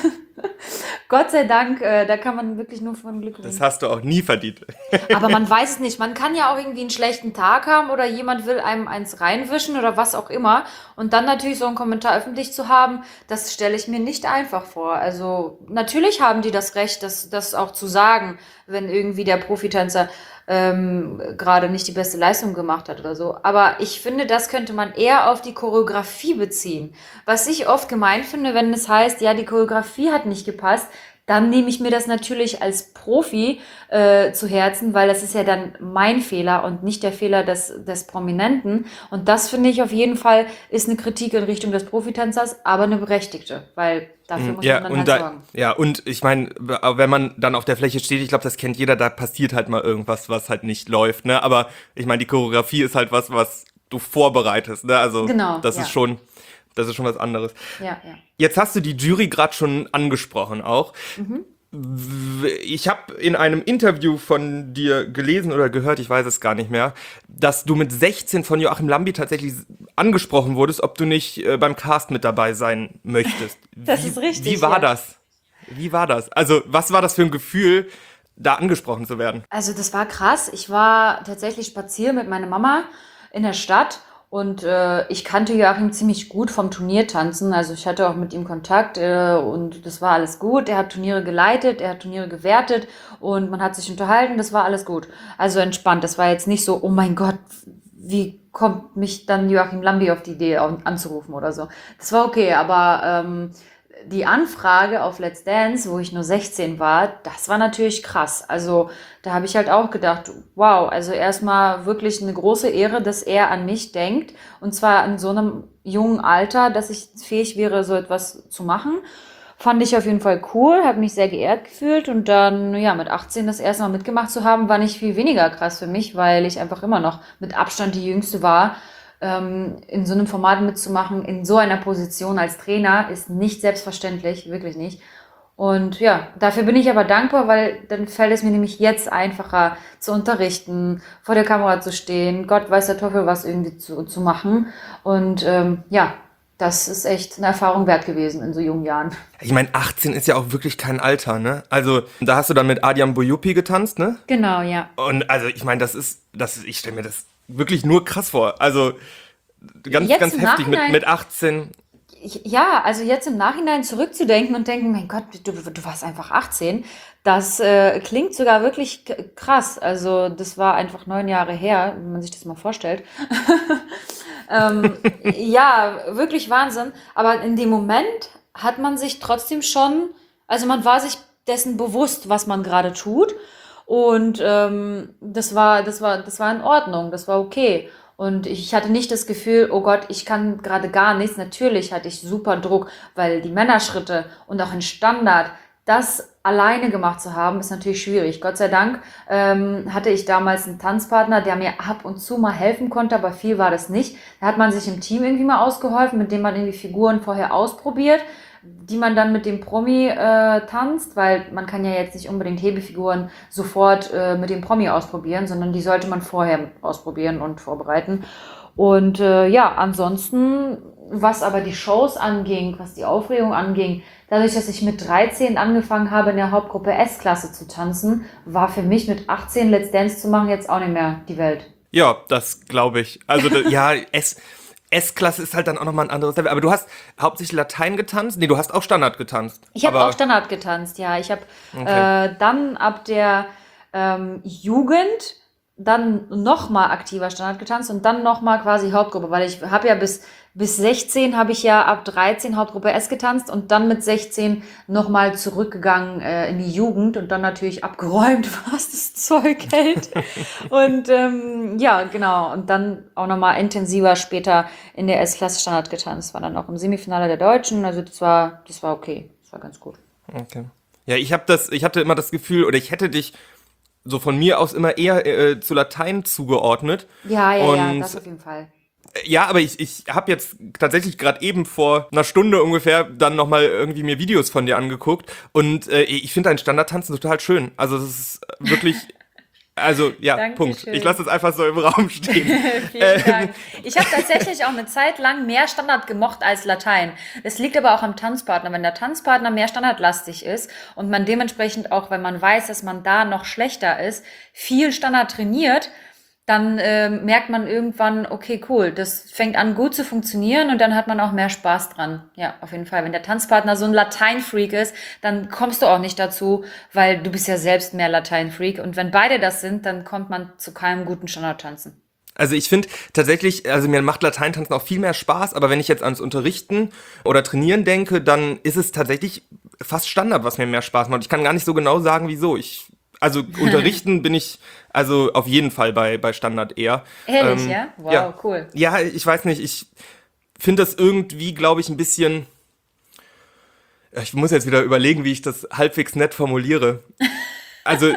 Gott sei Dank, äh, da kann man wirklich nur von Glück reden. Das hast du auch nie verdient. Aber man weiß es nicht. Man kann ja auch irgendwie einen schlechten Tag haben oder jemand will einem eins reinwischen oder was auch immer. Und dann natürlich so einen Kommentar öffentlich zu haben, das stelle ich mir nicht einfach vor. Also natürlich haben die das Recht, das, das auch zu sagen, wenn irgendwie der Profitänzer ähm, gerade nicht die beste Leistung gemacht hat oder so. Aber ich finde, das könnte man eher auf die Choreografie beziehen. Was ich oft gemein finde, wenn es heißt, ja, die Choreografie hat nicht gepasst, dann nehme ich mir das natürlich als Profi äh, zu Herzen, weil das ist ja dann mein Fehler und nicht der Fehler des, des Prominenten. Und das finde ich auf jeden Fall ist eine Kritik in Richtung des Profitänzers, aber eine berechtigte, weil dafür muss ja, man dann und halt da, sorgen. Ja, und ich meine, wenn man dann auf der Fläche steht, ich glaube, das kennt jeder, da passiert halt mal irgendwas, was halt nicht läuft, ne? Aber ich meine, die Choreografie ist halt was, was du vorbereitest, ne? Also Genau, das ja. ist schon, das ist schon was anderes. Ja, ja. Jetzt hast du die Jury gerade schon angesprochen auch. Mhm. Ich habe in einem Interview von dir gelesen oder gehört, ich weiß es gar nicht mehr, dass du mit sechzehn von Joachim Lambi tatsächlich angesprochen wurdest, ob du nicht äh, beim Cast mit dabei sein möchtest. Das wie, ist richtig, Wie war ja. das? Wie war das? Also, was war das für ein Gefühl, da angesprochen zu werden? Also das war krass. Ich war tatsächlich spazieren mit meiner Mama in der Stadt und äh, ich kannte Joachim ziemlich gut vom Turniertanzen. Also ich hatte auch mit ihm Kontakt äh, und das war alles gut. Er hat Turniere geleitet, er hat Turniere gewertet und man hat sich unterhalten. Das war alles gut. Also entspannt. Das war jetzt nicht so, oh mein Gott, wie kommt mich dann Joachim Lambi auf die Idee an- anzurufen oder so. Das war okay, aber ähm, die Anfrage auf Let's Dance, wo ich nur sechzehn war, das war natürlich krass. Also da habe ich halt auch gedacht, wow, also erstmal wirklich eine große Ehre, dass er an mich denkt. Und zwar in so einem jungen Alter, dass ich fähig wäre, so etwas zu machen. Fand ich auf jeden Fall cool, habe mich sehr geehrt gefühlt. Und dann, ja, mit achtzehn das erste Mal mitgemacht zu haben, war nicht viel weniger krass für mich, weil ich einfach immer noch mit Abstand die Jüngste war. In so einem Format mitzumachen, in so einer Position als Trainer, ist nicht selbstverständlich, wirklich nicht. Und ja, dafür bin ich aber dankbar, weil dann fällt es mir nämlich jetzt einfacher zu unterrichten, vor der Kamera zu stehen, Gott weiß der Teufel was irgendwie zu, zu machen. Und ähm, ja, das ist echt eine Erfahrung wert gewesen in so jungen Jahren. Ich meine, achtzehn ist ja auch wirklich kein Alter, ne? Also, da hast du dann mit Adrian Bojupi getanzt, ne? Genau, ja. Und also, ich meine, das ist, das, ich stelle mir das wirklich nur krass vor. Also, ganz, Jetzt ganz im heftig mit, Nachhinein- mit achtzehn. Ich- Ja, also jetzt im Nachhinein zurückzudenken und denken, mein Gott, du, du warst einfach achtzehn, das äh, klingt sogar wirklich k- krass. Also das war einfach neun Jahre her, wenn man sich das mal vorstellt. ähm, ja, wirklich Wahnsinn. Aber in dem Moment hat man sich trotzdem schon, also man war sich dessen bewusst, was man gerade tut. Und ähm, das war, das war, das war in Ordnung, das war okay. Und ich hatte nicht das Gefühl, oh Gott, ich kann gerade gar nichts. Natürlich hatte ich super Druck, weil die Männerschritte und auch in Standard, das alleine gemacht zu haben, ist natürlich schwierig. Gott sei Dank ähm, hatte ich damals einen Tanzpartner, der mir ab und zu mal helfen konnte, aber viel war das nicht. Da hat man sich im Team irgendwie mal ausgeholfen, mit dem man irgendwie Figuren vorher ausprobiert, die man dann mit dem Promi äh, tanzt, weil man kann ja jetzt nicht unbedingt Hebefiguren sofort äh, mit dem Promi ausprobieren, sondern die sollte man vorher ausprobieren und vorbereiten. Und äh, ja, ansonsten, was aber die Shows anging, was die Aufregung anging, dadurch, dass ich mit dreizehn angefangen habe, in der Hauptgruppe S-Klasse zu tanzen, war für mich mit achtzehn Let's Dance zu machen jetzt auch nicht mehr die Welt. Ja, das glaube ich. Also da- ja, S, S-Klasse ist halt dann auch nochmal ein anderes Level. Aber du hast hauptsächlich Latein getanzt? Nee, du hast auch Standard getanzt. Ich habe Aber auch Standard getanzt, ja. Ich habe okay. äh, dann ab der ähm, Jugend dann nochmal aktiver Standard getanzt und dann nochmal quasi Hauptgruppe, weil ich habe ja bis, bis sechzehn habe ich ja ab dreizehn Hauptgruppe S getanzt und dann mit sechzehn nochmal zurückgegangen äh, in die Jugend und dann natürlich abgeräumt, was das Zeug hält. Und ähm, ja, genau. Und dann auch nochmal intensiver später in der S-Klasse Standard getanzt. War dann auch im Semifinale der Deutschen. Also das war, das war okay. Das war ganz gut. Okay. Ja, ich habe das, ich hatte immer das Gefühl, oder ich hätte dich so von mir aus immer eher äh, zu Latein zugeordnet. Ja, ja, ja, Und das auf jeden Fall. äh, ja, aber ich, ich habe jetzt tatsächlich gerade eben vor einer Stunde ungefähr dann nochmal irgendwie mir Videos von dir angeguckt. Und äh, ich finde dein Standardtanzen total schön. Also das ist wirklich, also ja, Punkt. Dankeschön. Ich lasse das einfach so im Raum stehen. Vielen Dank. Ich habe tatsächlich auch eine Zeit lang mehr Standard gemocht als Latein. Das liegt aber auch am Tanzpartner. Wenn der Tanzpartner mehr standardlastig ist und man dementsprechend auch, wenn man weiß, dass man da noch schlechter ist, viel Standard trainiert, dann ähm, merkt man irgendwann, okay, cool, das fängt an gut zu funktionieren und dann hat man auch mehr Spaß dran. Ja, auf jeden Fall. Wenn der Tanzpartner so ein Latein-Freak ist, dann kommst du auch nicht dazu, weil du bist ja selbst mehr Latein-Freak. Und wenn beide das sind, dann kommt man zu keinem guten Standardtanzen. Also ich finde tatsächlich, also mir macht Lateintanzen auch viel mehr Spaß, aber wenn ich jetzt ans Unterrichten oder Trainieren denke, dann ist es tatsächlich fast Standard, was mir mehr Spaß macht. Ich kann gar nicht so genau sagen, wieso. Ich, also unterrichten bin ich also auf jeden Fall bei, bei Standard eher. Ehrlich, Ähm, ja? Wow, ja. cool. Ja, ich weiß nicht, ich finde das irgendwie, glaube ich, ein bisschen, ja, ich muss jetzt wieder überlegen, wie ich das halbwegs nett formuliere. Also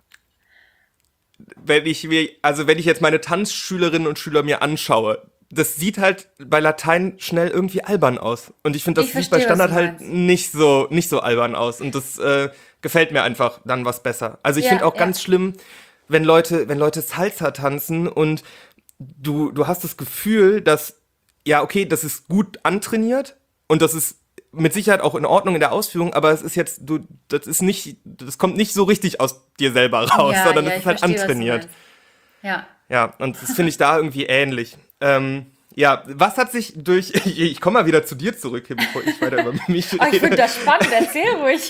wenn ich mir, also wenn ich jetzt meine Tanzschülerinnen und Schüler mir anschaue, das sieht halt bei Latein schnell irgendwie albern aus. Und ich finde, das Ich sieht bei verstehe, was Standard du halt meinst. nicht so, nicht so albern aus. Und das äh, gefällt mir einfach dann was besser. Also ich Ja, finde auch ja. ganz schlimm, wenn Leute, wenn Leute Salsa tanzen und du, du hast das Gefühl, dass, ja, okay, das ist gut antrainiert und das ist mit Sicherheit auch in Ordnung in der Ausführung, aber es ist jetzt, du, das ist nicht, das kommt nicht so richtig aus dir selber raus, Ja, sondern ja, das ich ist halt verstehe, was du antrainiert. meinst. Ja. Ja, und das finde ich da irgendwie ähnlich. Ähm, ja, was hat sich durch, ich, ich komme mal wieder zu dir zurück, hier, bevor ich weiter über mich Oh, ich finde rede. das spannend, erzähl ruhig.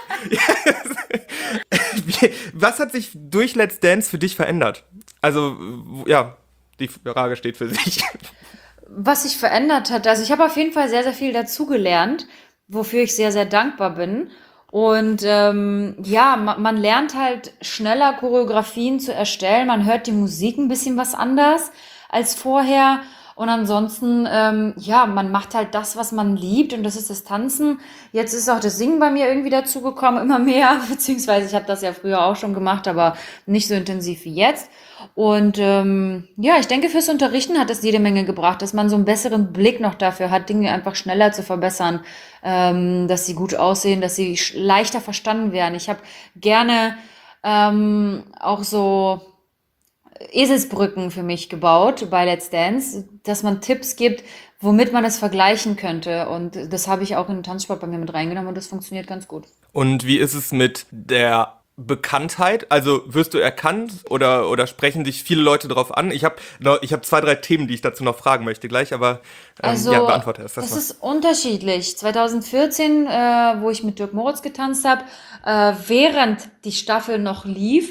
Wie- Was hat sich durch Let's Dance für dich verändert? Also, w- ja, die Frage steht für sich. Was sich verändert hat, also ich habe auf jeden Fall sehr, sehr viel dazugelernt, wofür ich sehr, sehr dankbar bin. Und ähm, ja, man, man lernt halt schneller Choreografien zu erstellen. Man hört die Musik ein bisschen was anders als vorher. Und ansonsten, ähm, ja, man macht halt das, was man liebt, und das ist das Tanzen. Jetzt ist auch das Singen bei mir irgendwie dazugekommen, immer mehr, beziehungsweise ich habe das ja früher auch schon gemacht, aber nicht so intensiv wie jetzt. Und ähm, ja, ich denke, fürs Unterrichten hat es jede Menge gebracht, dass man so einen besseren Blick noch dafür hat, Dinge einfach schneller zu verbessern, ähm, dass sie gut aussehen, dass sie sch- leichter verstanden werden. Ich habe gerne ähm, auch so Eselsbrücken für mich gebaut bei Let's Dance, dass man Tipps gibt, womit man es vergleichen könnte. Und das habe ich auch in den Tanzsport bei mir mit reingenommen und das funktioniert ganz gut. Und wie ist es mit der Bekanntheit? Also wirst du erkannt oder, oder sprechen dich viele Leute darauf an? Ich habe ich hab zwei, drei Themen, die ich dazu noch fragen möchte gleich, aber ähm, Also, ja, beantworte erst das es mal. ist unterschiedlich. zwanzig vierzehn, äh, wo ich mit Dirk Moritz getanzt habe, äh, während die Staffel noch lief,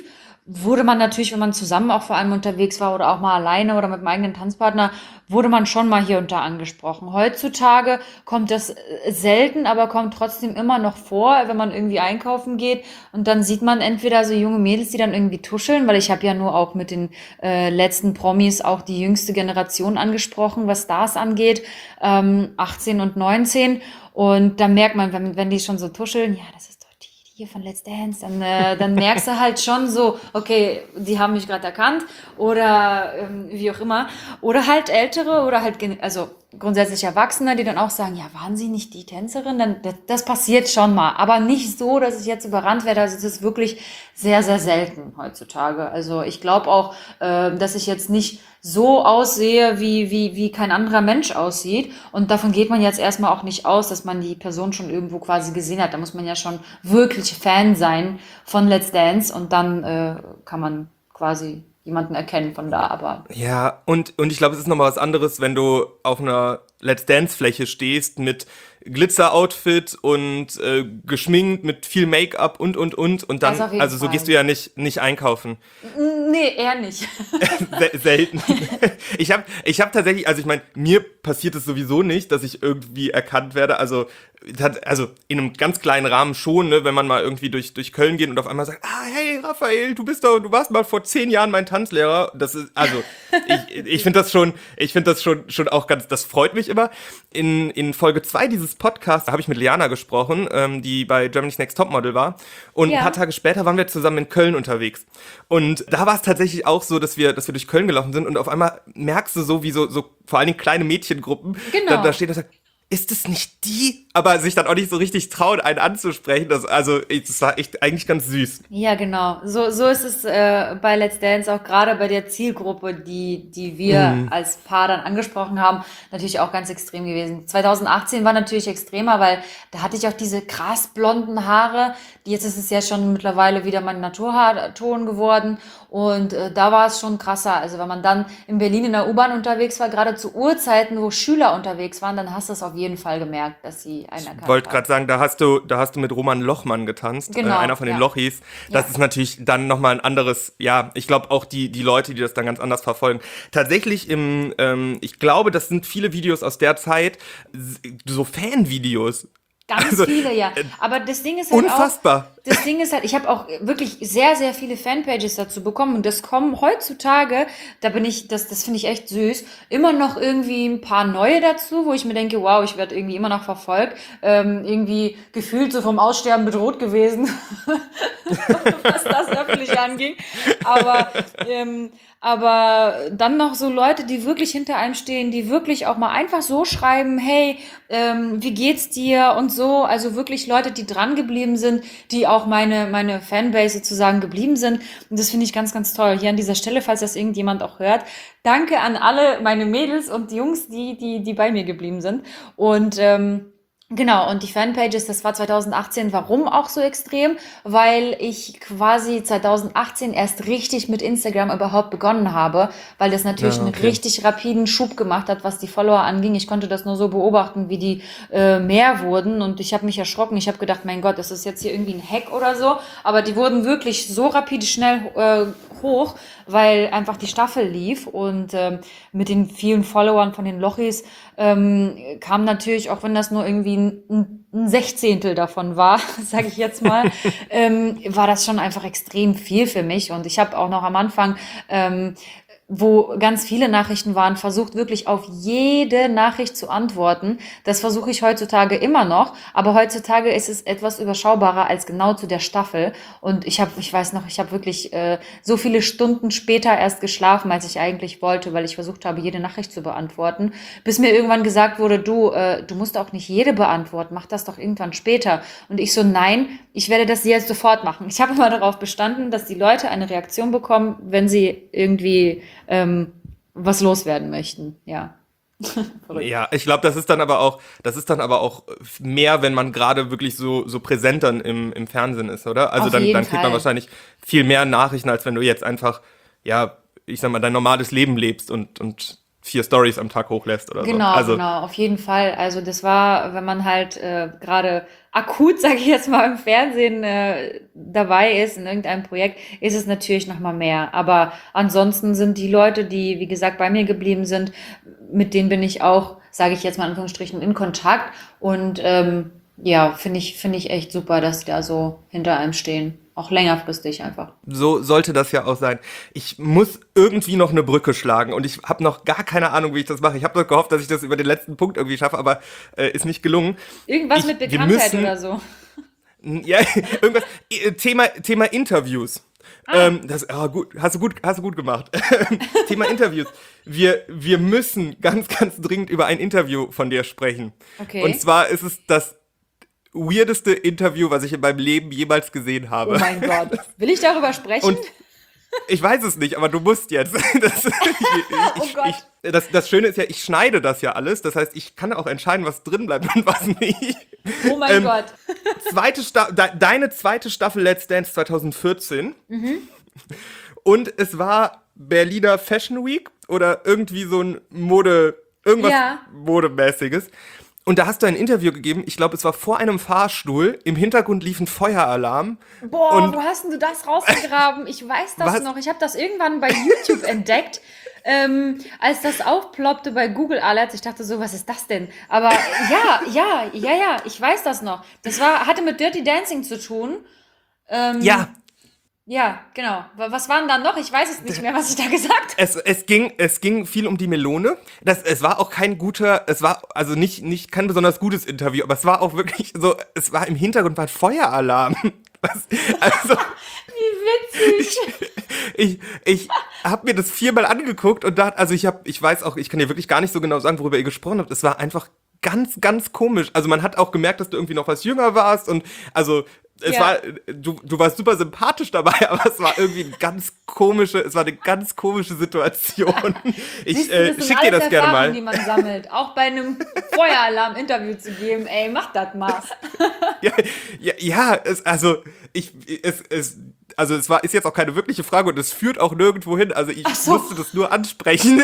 wurde man natürlich, wenn man zusammen auch vor allem unterwegs war oder auch mal alleine oder mit einem eigenen Tanzpartner, wurde man schon mal hier und da angesprochen. Heutzutage kommt das äh, selten, aber kommt trotzdem immer noch vor, wenn man irgendwie einkaufen geht und dann sieht man entweder so junge Mädels, die dann irgendwie tuscheln, weil ich habe ja nur auch mit den äh, letzten Promis auch die jüngste Generation angesprochen, was Stars angeht, ähm, achtzehn und neunzehn, und da merkt man, wenn, wenn die schon so tuscheln, ja, das ist hier von Let's Dance, dann, äh, dann merkst du halt schon so, okay, die haben mich gerade erkannt oder ähm, wie auch immer. Oder halt Ältere oder halt, gen- also grundsätzlich Erwachsene, die dann auch sagen, ja, waren Sie nicht die Tänzerin? Dann, das, das passiert schon mal, aber nicht so, dass ich jetzt überrannt werde. Also es ist wirklich sehr, sehr selten heutzutage. Also ich glaube auch, äh, dass ich jetzt nicht so aussehe, wie, wie, wie kein anderer Mensch aussieht. Und davon geht man jetzt erstmal auch nicht aus, dass man die Person schon irgendwo quasi gesehen hat. Da muss man ja schon wirklich Fan sein von Let's Dance und dann äh, kann man quasi jemanden erkennen von da. Aber Ja, und, und ich glaube, es ist nochmal was anderes, wenn du auf einer Let's Dance-Fläche stehst mit Glitzer-Outfit und äh, geschminkt mit viel Make-up und, und, und. Und das dann, auf jeden also so Fall. gehst du ja nicht, nicht einkaufen. Nee, eher nicht. Se- selten. Ich habe ich hab tatsächlich, also ich meine, mir passiert es sowieso nicht, dass ich irgendwie erkannt werde. Also, tat- also in einem ganz kleinen Rahmen schon, ne, wenn man mal irgendwie durch, durch Köln geht und auf einmal sagt, ah, hey, Raphael, du bist doch, du warst mal vor zehn Jahren mein Tanzlehrer. Das ist, also, ich, ich finde das schon, ich finde das schon, schon auch ganz, das freut mich immer. In, in Folge zwei dieses Podcasts habe ich mit Liana gesprochen, ähm, die bei Germany's Next Topmodel war. Und ein paar Ja. Tage später waren wir zusammen in Köln unterwegs. Und da war es tatsächlich auch so, dass wir, dass wir durch Köln gelaufen sind und auf einmal merkst du so, wie so, so vor allen Dingen kleine Mädchengruppen, Genau. da, da steht und sagt, ist es nicht die? Aber sich dann auch nicht so richtig trauen, einen anzusprechen. Das, also, ich- das war echt eigentlich ganz süß. Ja, genau. So, so ist es äh, bei Let's Dance auch gerade bei der Zielgruppe, die, die wir als Paar dann angesprochen haben, natürlich auch ganz extrem gewesen. zwanzig achtzehn war natürlich extremer, weil da hatte ich auch diese krass blonden Haare. Die, jetzt ist es ja schon mittlerweile wieder mein Naturhaarton geworden. Und äh, da war es schon krasser. Also wenn man dann in Berlin in der U-Bahn unterwegs war, gerade zu Uhrzeiten, wo Schüler unterwegs waren, dann hast du es auf jeden Fall gemerkt, dass sie einen erkannt Wollte haben. gerade sagen, da hast du, da hast du mit Roman Lochmann getanzt, Genau, äh, einer von den ja. Lochis. Das Ja. ist natürlich dann nochmal ein anderes, ja, ich glaube auch die, die Leute, die das dann ganz anders verfolgen. Tatsächlich im, ähm, ich glaube, das sind viele Videos aus der Zeit, s- so Fanvideos. Ganz Also, viele, ja. Aber das Ding ist halt unfassbar. auch, das Ding ist halt, ich habe auch wirklich sehr, sehr viele Fanpages dazu bekommen und das kommen heutzutage, da bin ich, das, das finde ich echt süß, immer noch irgendwie ein paar neue dazu, wo ich mir denke, wow, ich werde irgendwie immer noch verfolgt, ähm, irgendwie gefühlt so vom Aussterben bedroht gewesen, was das öffentlich anging. Aber, ähm, aber dann noch so Leute, die wirklich hinter einem stehen, die wirklich auch mal einfach so schreiben, hey, ähm, wie geht's dir und so. Also wirklich Leute, die dran geblieben sind, die auch meine, meine Fanbase sozusagen geblieben sind. Und das finde ich ganz, ganz toll. Hier an dieser Stelle, falls das irgendjemand auch hört, danke an alle meine Mädels und Jungs, die, die, die bei mir geblieben sind. Und ähm, genau, und die Fanpages, das war zwanzig achtzehn, warum auch so extrem? Weil ich quasi zwanzig achtzehn erst richtig mit Instagram überhaupt begonnen habe, weil das natürlich Ja, einen okay. richtig rapiden Schub gemacht hat, was die Follower anging. Ich konnte das nur so beobachten, wie die äh, mehr wurden und ich habe mich erschrocken. Ich habe gedacht, mein Gott, das ist jetzt hier irgendwie ein Hack oder so, aber die wurden wirklich so rapide schnell äh, hoch, weil einfach die Staffel lief und ähm, mit den vielen Followern von den Lochis ähm, kam natürlich, auch wenn das nur irgendwie ein, ein Sechzehntel davon war, sage ich jetzt mal, ähm, war das schon einfach extrem viel für mich und ich habe auch noch am Anfang ähm, wo ganz viele Nachrichten waren, versucht wirklich auf jede Nachricht zu antworten. Das versuche ich heutzutage immer noch, aber heutzutage ist es etwas überschaubarer als genau zu der Staffel. Und ich habe, ich weiß noch, ich habe wirklich äh, so viele Stunden später erst geschlafen, als ich eigentlich wollte, weil ich versucht habe, jede Nachricht zu beantworten, bis mir irgendwann gesagt wurde, du, äh, du musst auch nicht jede beantworten, mach das doch irgendwann später. Und ich so, nein, ich werde das jetzt sofort machen. Ich habe immer darauf bestanden, dass die Leute eine Reaktion bekommen, wenn sie irgendwie ähm, was loswerden möchten. Ja. Verrückt. Ja, ich glaube, das ist dann aber auch, das ist dann aber auch mehr, wenn man gerade wirklich so, so präsent dann im, im Fernsehen ist, oder? Also Auf dann, jeden dann kriegt man Fall. wahrscheinlich viel mehr Nachrichten, als wenn du jetzt einfach, ja, ich sag mal, dein normales Leben lebst und, und vier Stories am Tag hochlässt oder Genau, so. Also, genau, auf jeden Fall. Also das war, wenn man halt äh, gerade akut, sage ich jetzt mal, im Fernsehen äh, dabei ist, in irgendeinem Projekt, ist es natürlich noch mal mehr. Aber ansonsten sind die Leute, die, wie gesagt, bei mir geblieben sind, mit denen bin ich auch, sage ich jetzt mal in Anführungsstrichen, in Kontakt. Und ähm, ja, finde ich, finde ich echt super, dass die da so hinter einem stehen. Auch längerfristig einfach. so sollte das ja auch sein. Ich muss irgendwie noch eine Brücke schlagen und ich habe noch gar keine Ahnung, wie ich das mache. Ich habe noch gehofft, dass ich das über den letzten Punkt irgendwie schaffe, aber äh, ist nicht gelungen. Irgendwas Ich, mit wir Bekanntheit müssen, oder so. ja, irgendwas. äh, Thema, Thema Interviews. Ähm, das, ah, gut, hast du gut, hast du gut gemacht. Thema Interviews. Wir, wir müssen ganz, ganz dringend über ein Interview von dir sprechen. Okay. Und zwar ist es das weirdeste Interview, was ich in meinem Leben jemals gesehen habe. Oh mein Gott. Will ich darüber sprechen? Und ich weiß es nicht, aber du musst jetzt. Das, ich, Oh ich, Gott. ich, das, das Schöne ist ja, ich schneide das ja alles. Das heißt, ich kann auch entscheiden, was drin bleibt und was nicht. Oh mein Ähm, Gott. Zweite Sta de, deine zweite Staffel Let's Dance zwanzig vierzehn. Mhm. Und es war Berliner Fashion Week oder irgendwie so ein Mode, irgendwas Ja. Modemäßiges. Und da hast du ein Interview gegeben, ich glaube, es war vor einem Fahrstuhl, im Hintergrund lief ein Feueralarm. Boah, Und wo hast denn du das rausgegraben? Ich weiß das Was? noch. Ich habe das irgendwann bei YouTube entdeckt, ähm, als das aufploppte bei Google Alerts. Ich dachte so, was ist das denn? Aber ja, ja, ja, ja, ich weiß das noch. Das war, hatte mit Dirty Dancing zu tun. Ähm, ja, Ja, genau. Wa- Was war denn da noch? Ich weiß es nicht mehr, was ich da gesagt habe. es, es, ging, es ging viel um die Melone. Das, es war auch kein guter, es war also nicht, nicht kein besonders gutes Interview, aber es war auch wirklich so, es war im Hintergrund war ein Feueralarm. Was, also, Wie witzig. ich, ich habe mir das viermal angeguckt und dachte, also ich habe, ich weiß auch, ich kann dir wirklich gar nicht so genau sagen, worüber ihr gesprochen habt. Es war einfach ganz, ganz komisch. Also man hat auch gemerkt, dass du irgendwie noch was jünger warst und also es Ja. war, du, du warst super sympathisch dabei, aber es war irgendwie eine ganz komische, es war eine ganz komische Situation. Ich Siehst du, äh, das sind schick dir alles das gerne Erfahrungen, mal. die man sammelt. Auch bei einem Feueralarm Interview zu geben. Ey, mach das mal. Ja, ja, ja es, also ich, es, es, also es war, ist jetzt auch keine wirkliche Frage und es führt auch nirgendwo hin. Also ich Ach so. musste das nur ansprechen.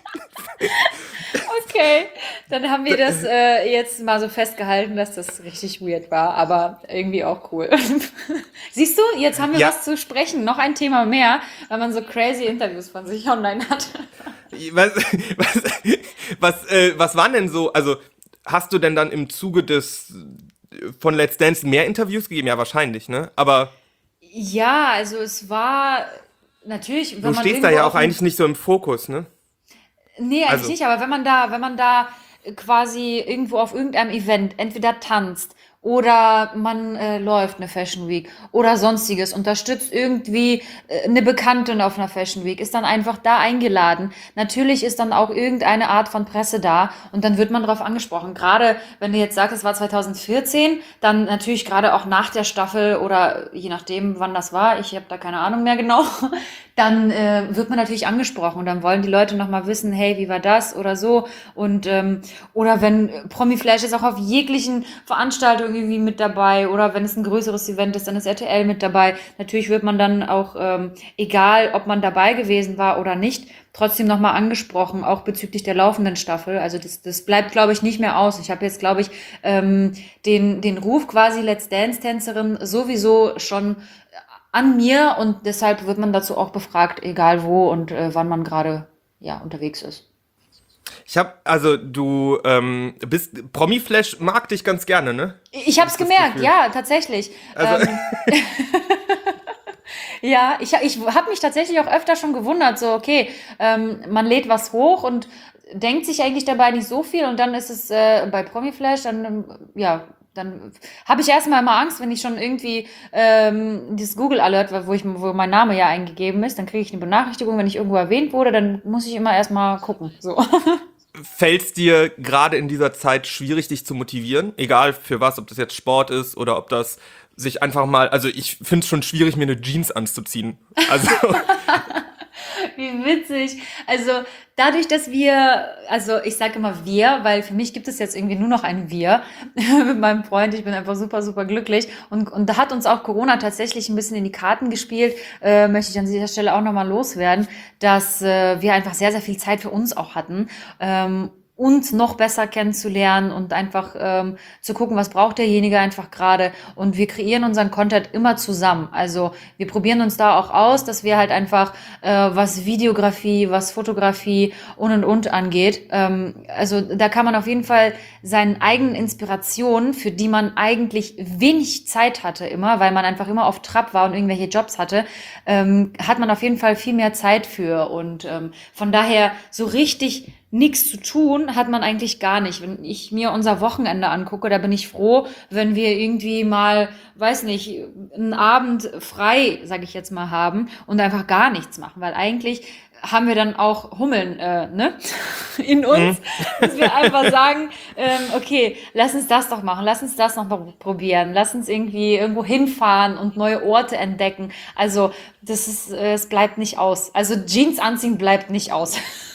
Okay, dann haben wir das äh, jetzt mal so festgehalten, dass das richtig weird war, aber irgendwie auch cool. Siehst du, jetzt haben wir Ja. was zu sprechen, noch ein Thema mehr, weil man so crazy Interviews von sich online hat. Was, was, was, äh, was waren denn so, also hast du denn dann im Zuge des von Let's Dance mehr Interviews gegeben? Ja, wahrscheinlich, ne? Aber Ja, also es war natürlich, wenn du man stehst da irgendwo ja auf auch einem- eigentlich nicht so im Fokus, ne? Nee, eigentlich Also- nicht, aber wenn man da, wenn man da quasi irgendwo auf irgendeinem Event entweder tanzt oder man äh, läuft eine Fashion Week oder sonstiges, unterstützt irgendwie äh, eine Bekannte auf einer Fashion Week, ist dann einfach da eingeladen. Natürlich ist dann auch irgendeine Art von Presse da und dann wird man darauf angesprochen. Gerade wenn du jetzt sagst, es war zwanzig vierzehn, dann natürlich gerade auch nach der Staffel oder je nachdem, wann das war, ich habe da keine Ahnung mehr genau, dann äh, wird man natürlich angesprochen und dann wollen die Leute nochmal wissen, hey, wie war das oder so und ähm, oder wenn äh, Promi-Flash ist auch auf jeglichen Veranstaltungen irgendwie mit dabei oder wenn es ein größeres Event ist, dann ist R T L mit dabei. Natürlich wird man dann auch, ähm, egal ob man dabei gewesen war oder nicht, trotzdem nochmal angesprochen, auch bezüglich der laufenden Staffel. Also das, das bleibt, glaube ich, nicht mehr aus. Ich habe jetzt, glaube ich, ähm, den, den Ruf quasi Let's Dance-Tänzerin sowieso schon an mir und deshalb wird man dazu auch befragt, egal wo und äh, wann man gerade ja, unterwegs ist. Ich hab, also du ähm, bist, Promi-Flash mag dich ganz gerne, ne? Ich habe es das gemerkt, Gefühl. ja, tatsächlich. Also- Ähm, ja, ich, ich habe mich tatsächlich auch öfter schon gewundert, so okay, ähm, man lädt was hoch und denkt sich eigentlich dabei nicht so viel und dann ist es äh, bei Promiflash, dann ähm, ja, dann habe ich erstmal immer Angst, wenn ich schon irgendwie ähm, dieses Google Alert, wo ich wo mein Name ja eingegeben ist, dann kriege ich eine Benachrichtigung, wenn ich irgendwo erwähnt wurde, dann muss ich immer erstmal gucken, so. Fällt's dir gerade in dieser Zeit schwierig, dich zu motivieren? Egal für was, ob das jetzt Sport ist oder ob das sich einfach mal, also ich finde es schon schwierig, mir eine Jeans anzuziehen. Also Wie witzig. Also dadurch, dass wir, also ich sage immer wir, weil für mich gibt es jetzt irgendwie nur noch ein Wir mit meinem Freund. Ich bin einfach super, super glücklich. Und, und da hat uns auch Corona tatsächlich ein bisschen in die Karten gespielt, äh, möchte ich an dieser Stelle auch nochmal loswerden, dass äh, wir einfach sehr, sehr viel Zeit für uns auch hatten. Ähm, uns noch besser kennenzulernen und einfach ähm, zu gucken, was braucht derjenige einfach gerade. Und wir kreieren unseren Content immer zusammen. Also wir probieren uns da auch aus, dass wir halt einfach, äh, was Videografie, was Fotografie und und und angeht. Ähm, also da kann man auf jeden Fall seinen eigenen Inspirationen, für die man eigentlich wenig Zeit hatte immer, weil man einfach immer auf Trab war und irgendwelche Jobs hatte, ähm, hat man auf jeden Fall viel mehr Zeit für. Und ähm, von daher so richtig nichts zu tun hat man eigentlich gar nicht. Wenn ich mir unser Wochenende angucke, da bin ich froh, wenn wir irgendwie mal, weiß nicht, einen Abend frei, sage ich jetzt mal, haben und einfach gar nichts machen, weil eigentlich haben wir dann auch Hummeln äh, ne? in uns, dass wir einfach sagen, ähm, okay, lass uns das doch machen, lass uns das noch mal probieren, lass uns irgendwie irgendwo hinfahren und neue Orte entdecken. Also das ist, äh, es bleibt nicht aus. Also Jeans anziehen bleibt nicht aus.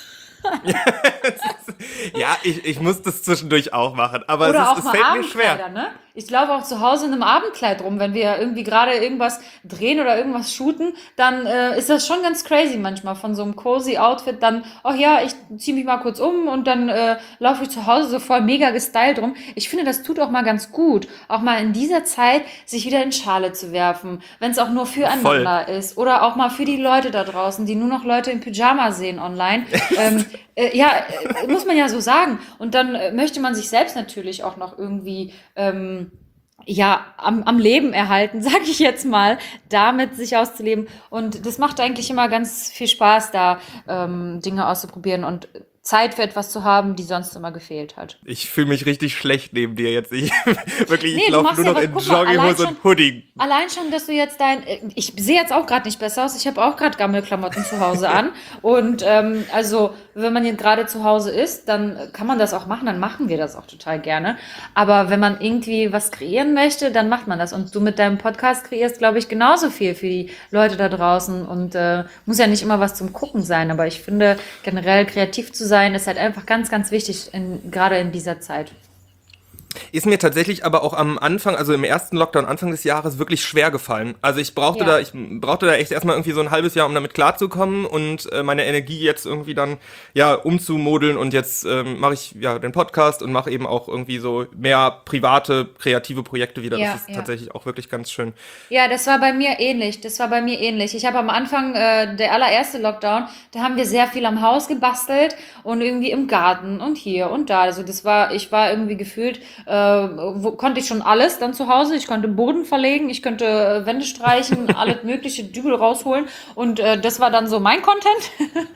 Ja, ich, ich muss das zwischendurch auch machen, aber Oder es, auch ist, es mal fällt mir Abendkleider, schwer. ne? Ich laufe auch zu Hause in einem Abendkleid rum. Wenn wir irgendwie gerade irgendwas drehen oder irgendwas shooten, dann äh, ist das schon ganz crazy manchmal. Von so einem cozy Outfit dann, ach ja, ich ziehe mich mal kurz um und dann äh, laufe ich zu Hause so voll mega gestylt rum. Ich finde, das tut auch mal ganz gut, auch mal in dieser Zeit sich wieder in Schale zu werfen, wenn es auch nur füreinander ist. Oder auch mal für die Leute da draußen, die nur noch Leute in Pyjama sehen online. ähm, äh, ja, äh, muss man ja so sagen. Und dann äh, möchte man sich selbst natürlich auch noch irgendwie ähm, ja, am, am Leben erhalten, sag ich jetzt mal, damit sich auszuleben. Und das macht eigentlich immer ganz viel Spaß, da ähm, Dinge auszuprobieren und Zeit für etwas zu haben, die sonst immer gefehlt hat. Ich fühle mich richtig schlecht neben dir jetzt. Ich, wirklich, Nee, ich du laufe machst nur ja noch was- in guck mal, allein Jogginghose schon- und Hoodie. Allein schon, dass du jetzt dein, äh, ich sehe jetzt auch gerade nicht besser aus, ich habe auch gerade Gammelklamotten zu Hause an und ähm, also wenn man jetzt gerade zu Hause ist, dann kann man das auch machen, dann machen wir das auch total gerne, aber wenn man irgendwie was kreieren möchte, dann macht man das und du mit deinem Podcast kreierst, glaube ich, genauso viel für die Leute da draußen und äh, muss ja nicht immer was zum Gucken sein, aber ich finde generell kreativ zu sein ist halt einfach ganz, ganz wichtig, in, gerade in dieser Zeit. Ist mir tatsächlich aber auch am Anfang, also im ersten Lockdown Anfang des Jahres, wirklich schwer gefallen. Also ich brauchte Ja. da, ich brauchte da echt erstmal irgendwie so ein halbes Jahr, um damit klarzukommen und äh, meine Energie jetzt irgendwie dann ja umzumodeln und jetzt ähm, mache ich ja den Podcast und mache eben auch irgendwie so mehr private, kreative Projekte wieder. Ja, das ist ja. tatsächlich auch wirklich ganz schön. Ja, das war bei mir ähnlich. Das war bei mir ähnlich. Ich habe am Anfang, äh, der allererste Lockdown, da haben wir sehr viel am Haus gebastelt und irgendwie im Garten und hier und da. Also das war, ich war irgendwie gefühlt, äh, wo, konnte ich schon alles dann zu Hause. Ich konnte Boden verlegen, ich könnte äh, Wände streichen, alles mögliche Dübel rausholen und äh, das war dann so mein Content.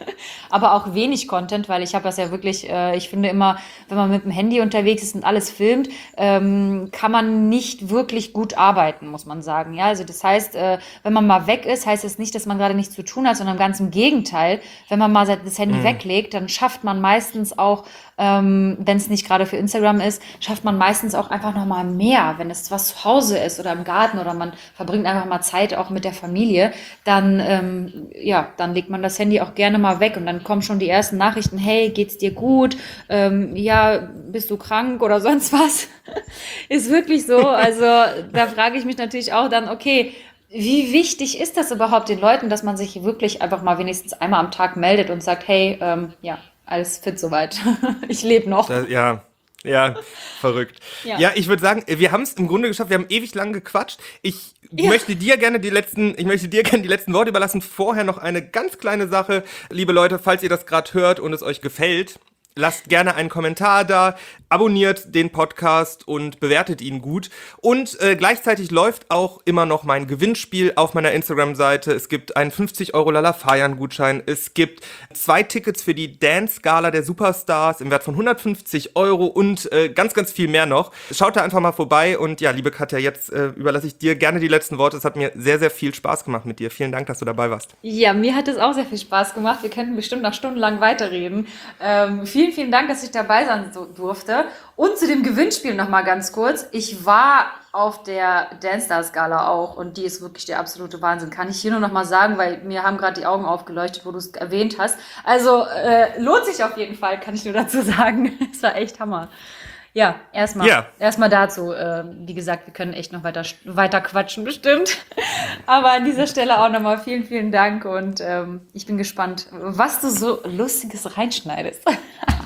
Aber auch wenig Content, weil ich habe das ja wirklich, äh, ich finde immer, wenn man mit dem Handy unterwegs ist und alles filmt, ähm, kann man nicht wirklich gut arbeiten, muss man sagen. Ja, also das heißt, äh, wenn man mal weg ist, heißt es nicht, dass man gerade nichts zu tun hat, sondern ganz im Gegenteil. Wenn man mal das Handy weglegt, dann schafft man meistens auch, ähm, wenn es nicht gerade für Instagram ist, schafft man meistens auch einfach noch mal mehr, wenn es was zu Hause ist oder im Garten oder man verbringt einfach mal Zeit auch mit der Familie, dann ähm, ja, dann legt man das Handy auch gerne mal weg und dann kommen schon die ersten Nachrichten, hey, geht's dir gut? Ähm, ja, bist du krank oder sonst was? Ist wirklich so, also da frage ich mich natürlich auch dann, okay, wie wichtig ist das überhaupt den Leuten, dass man sich wirklich einfach mal wenigstens einmal am Tag meldet und sagt, hey, ähm, ja, alles fit soweit. Ich lebe noch. Da, ja, ja, verrückt. Ja, Ja. ich würde sagen, wir haben es im Grunde geschafft. Wir haben ewig lang gequatscht. Ich möchte dir gerne die letzten, ich möchte dir gerne die letzten Worte überlassen. Vorher noch eine ganz kleine Sache, liebe Leute, falls ihr das gerade hört und es euch gefällt. Lasst gerne einen Kommentar da, abonniert den Podcast und bewertet ihn gut. Und äh, gleichzeitig läuft auch immer noch mein Gewinnspiel auf meiner Instagram-Seite. Es gibt einen fünfzig Euro Lala Feiern-Gutschein. Es gibt zwei Tickets für die Dance-Gala der Superstars im Wert von hundertfünfzig Euro und äh, ganz, ganz viel mehr noch. Schaut da einfach mal vorbei. Und ja, liebe Katja, jetzt äh, überlasse ich dir gerne die letzten Worte. Es hat mir sehr, sehr viel Spaß gemacht mit dir. Vielen Dank, dass du dabei warst. Ja, mir hat es auch sehr viel Spaß gemacht. Wir könnten bestimmt noch stundenlang weiterreden. Ähm, vielen vielen, vielen Dank, dass ich dabei sein so durfte. Und zu dem Gewinnspiel nochmal ganz kurz. Ich war auf der Dance Stars Gala auch und die ist wirklich der absolute Wahnsinn. Kann ich hier nur nochmal sagen, weil mir haben gerade die Augen aufgeleuchtet, wo du es erwähnt hast. Also äh, lohnt sich auf jeden Fall, kann ich nur dazu sagen. Es war echt Hammer. Ja, erstmal Ja. erstmal dazu. Äh, wie gesagt, wir können echt noch weiter, weiter quatschen, bestimmt. Aber an dieser Stelle auch nochmal vielen, vielen Dank und ähm, ich bin gespannt, was du so Lustiges reinschneidest.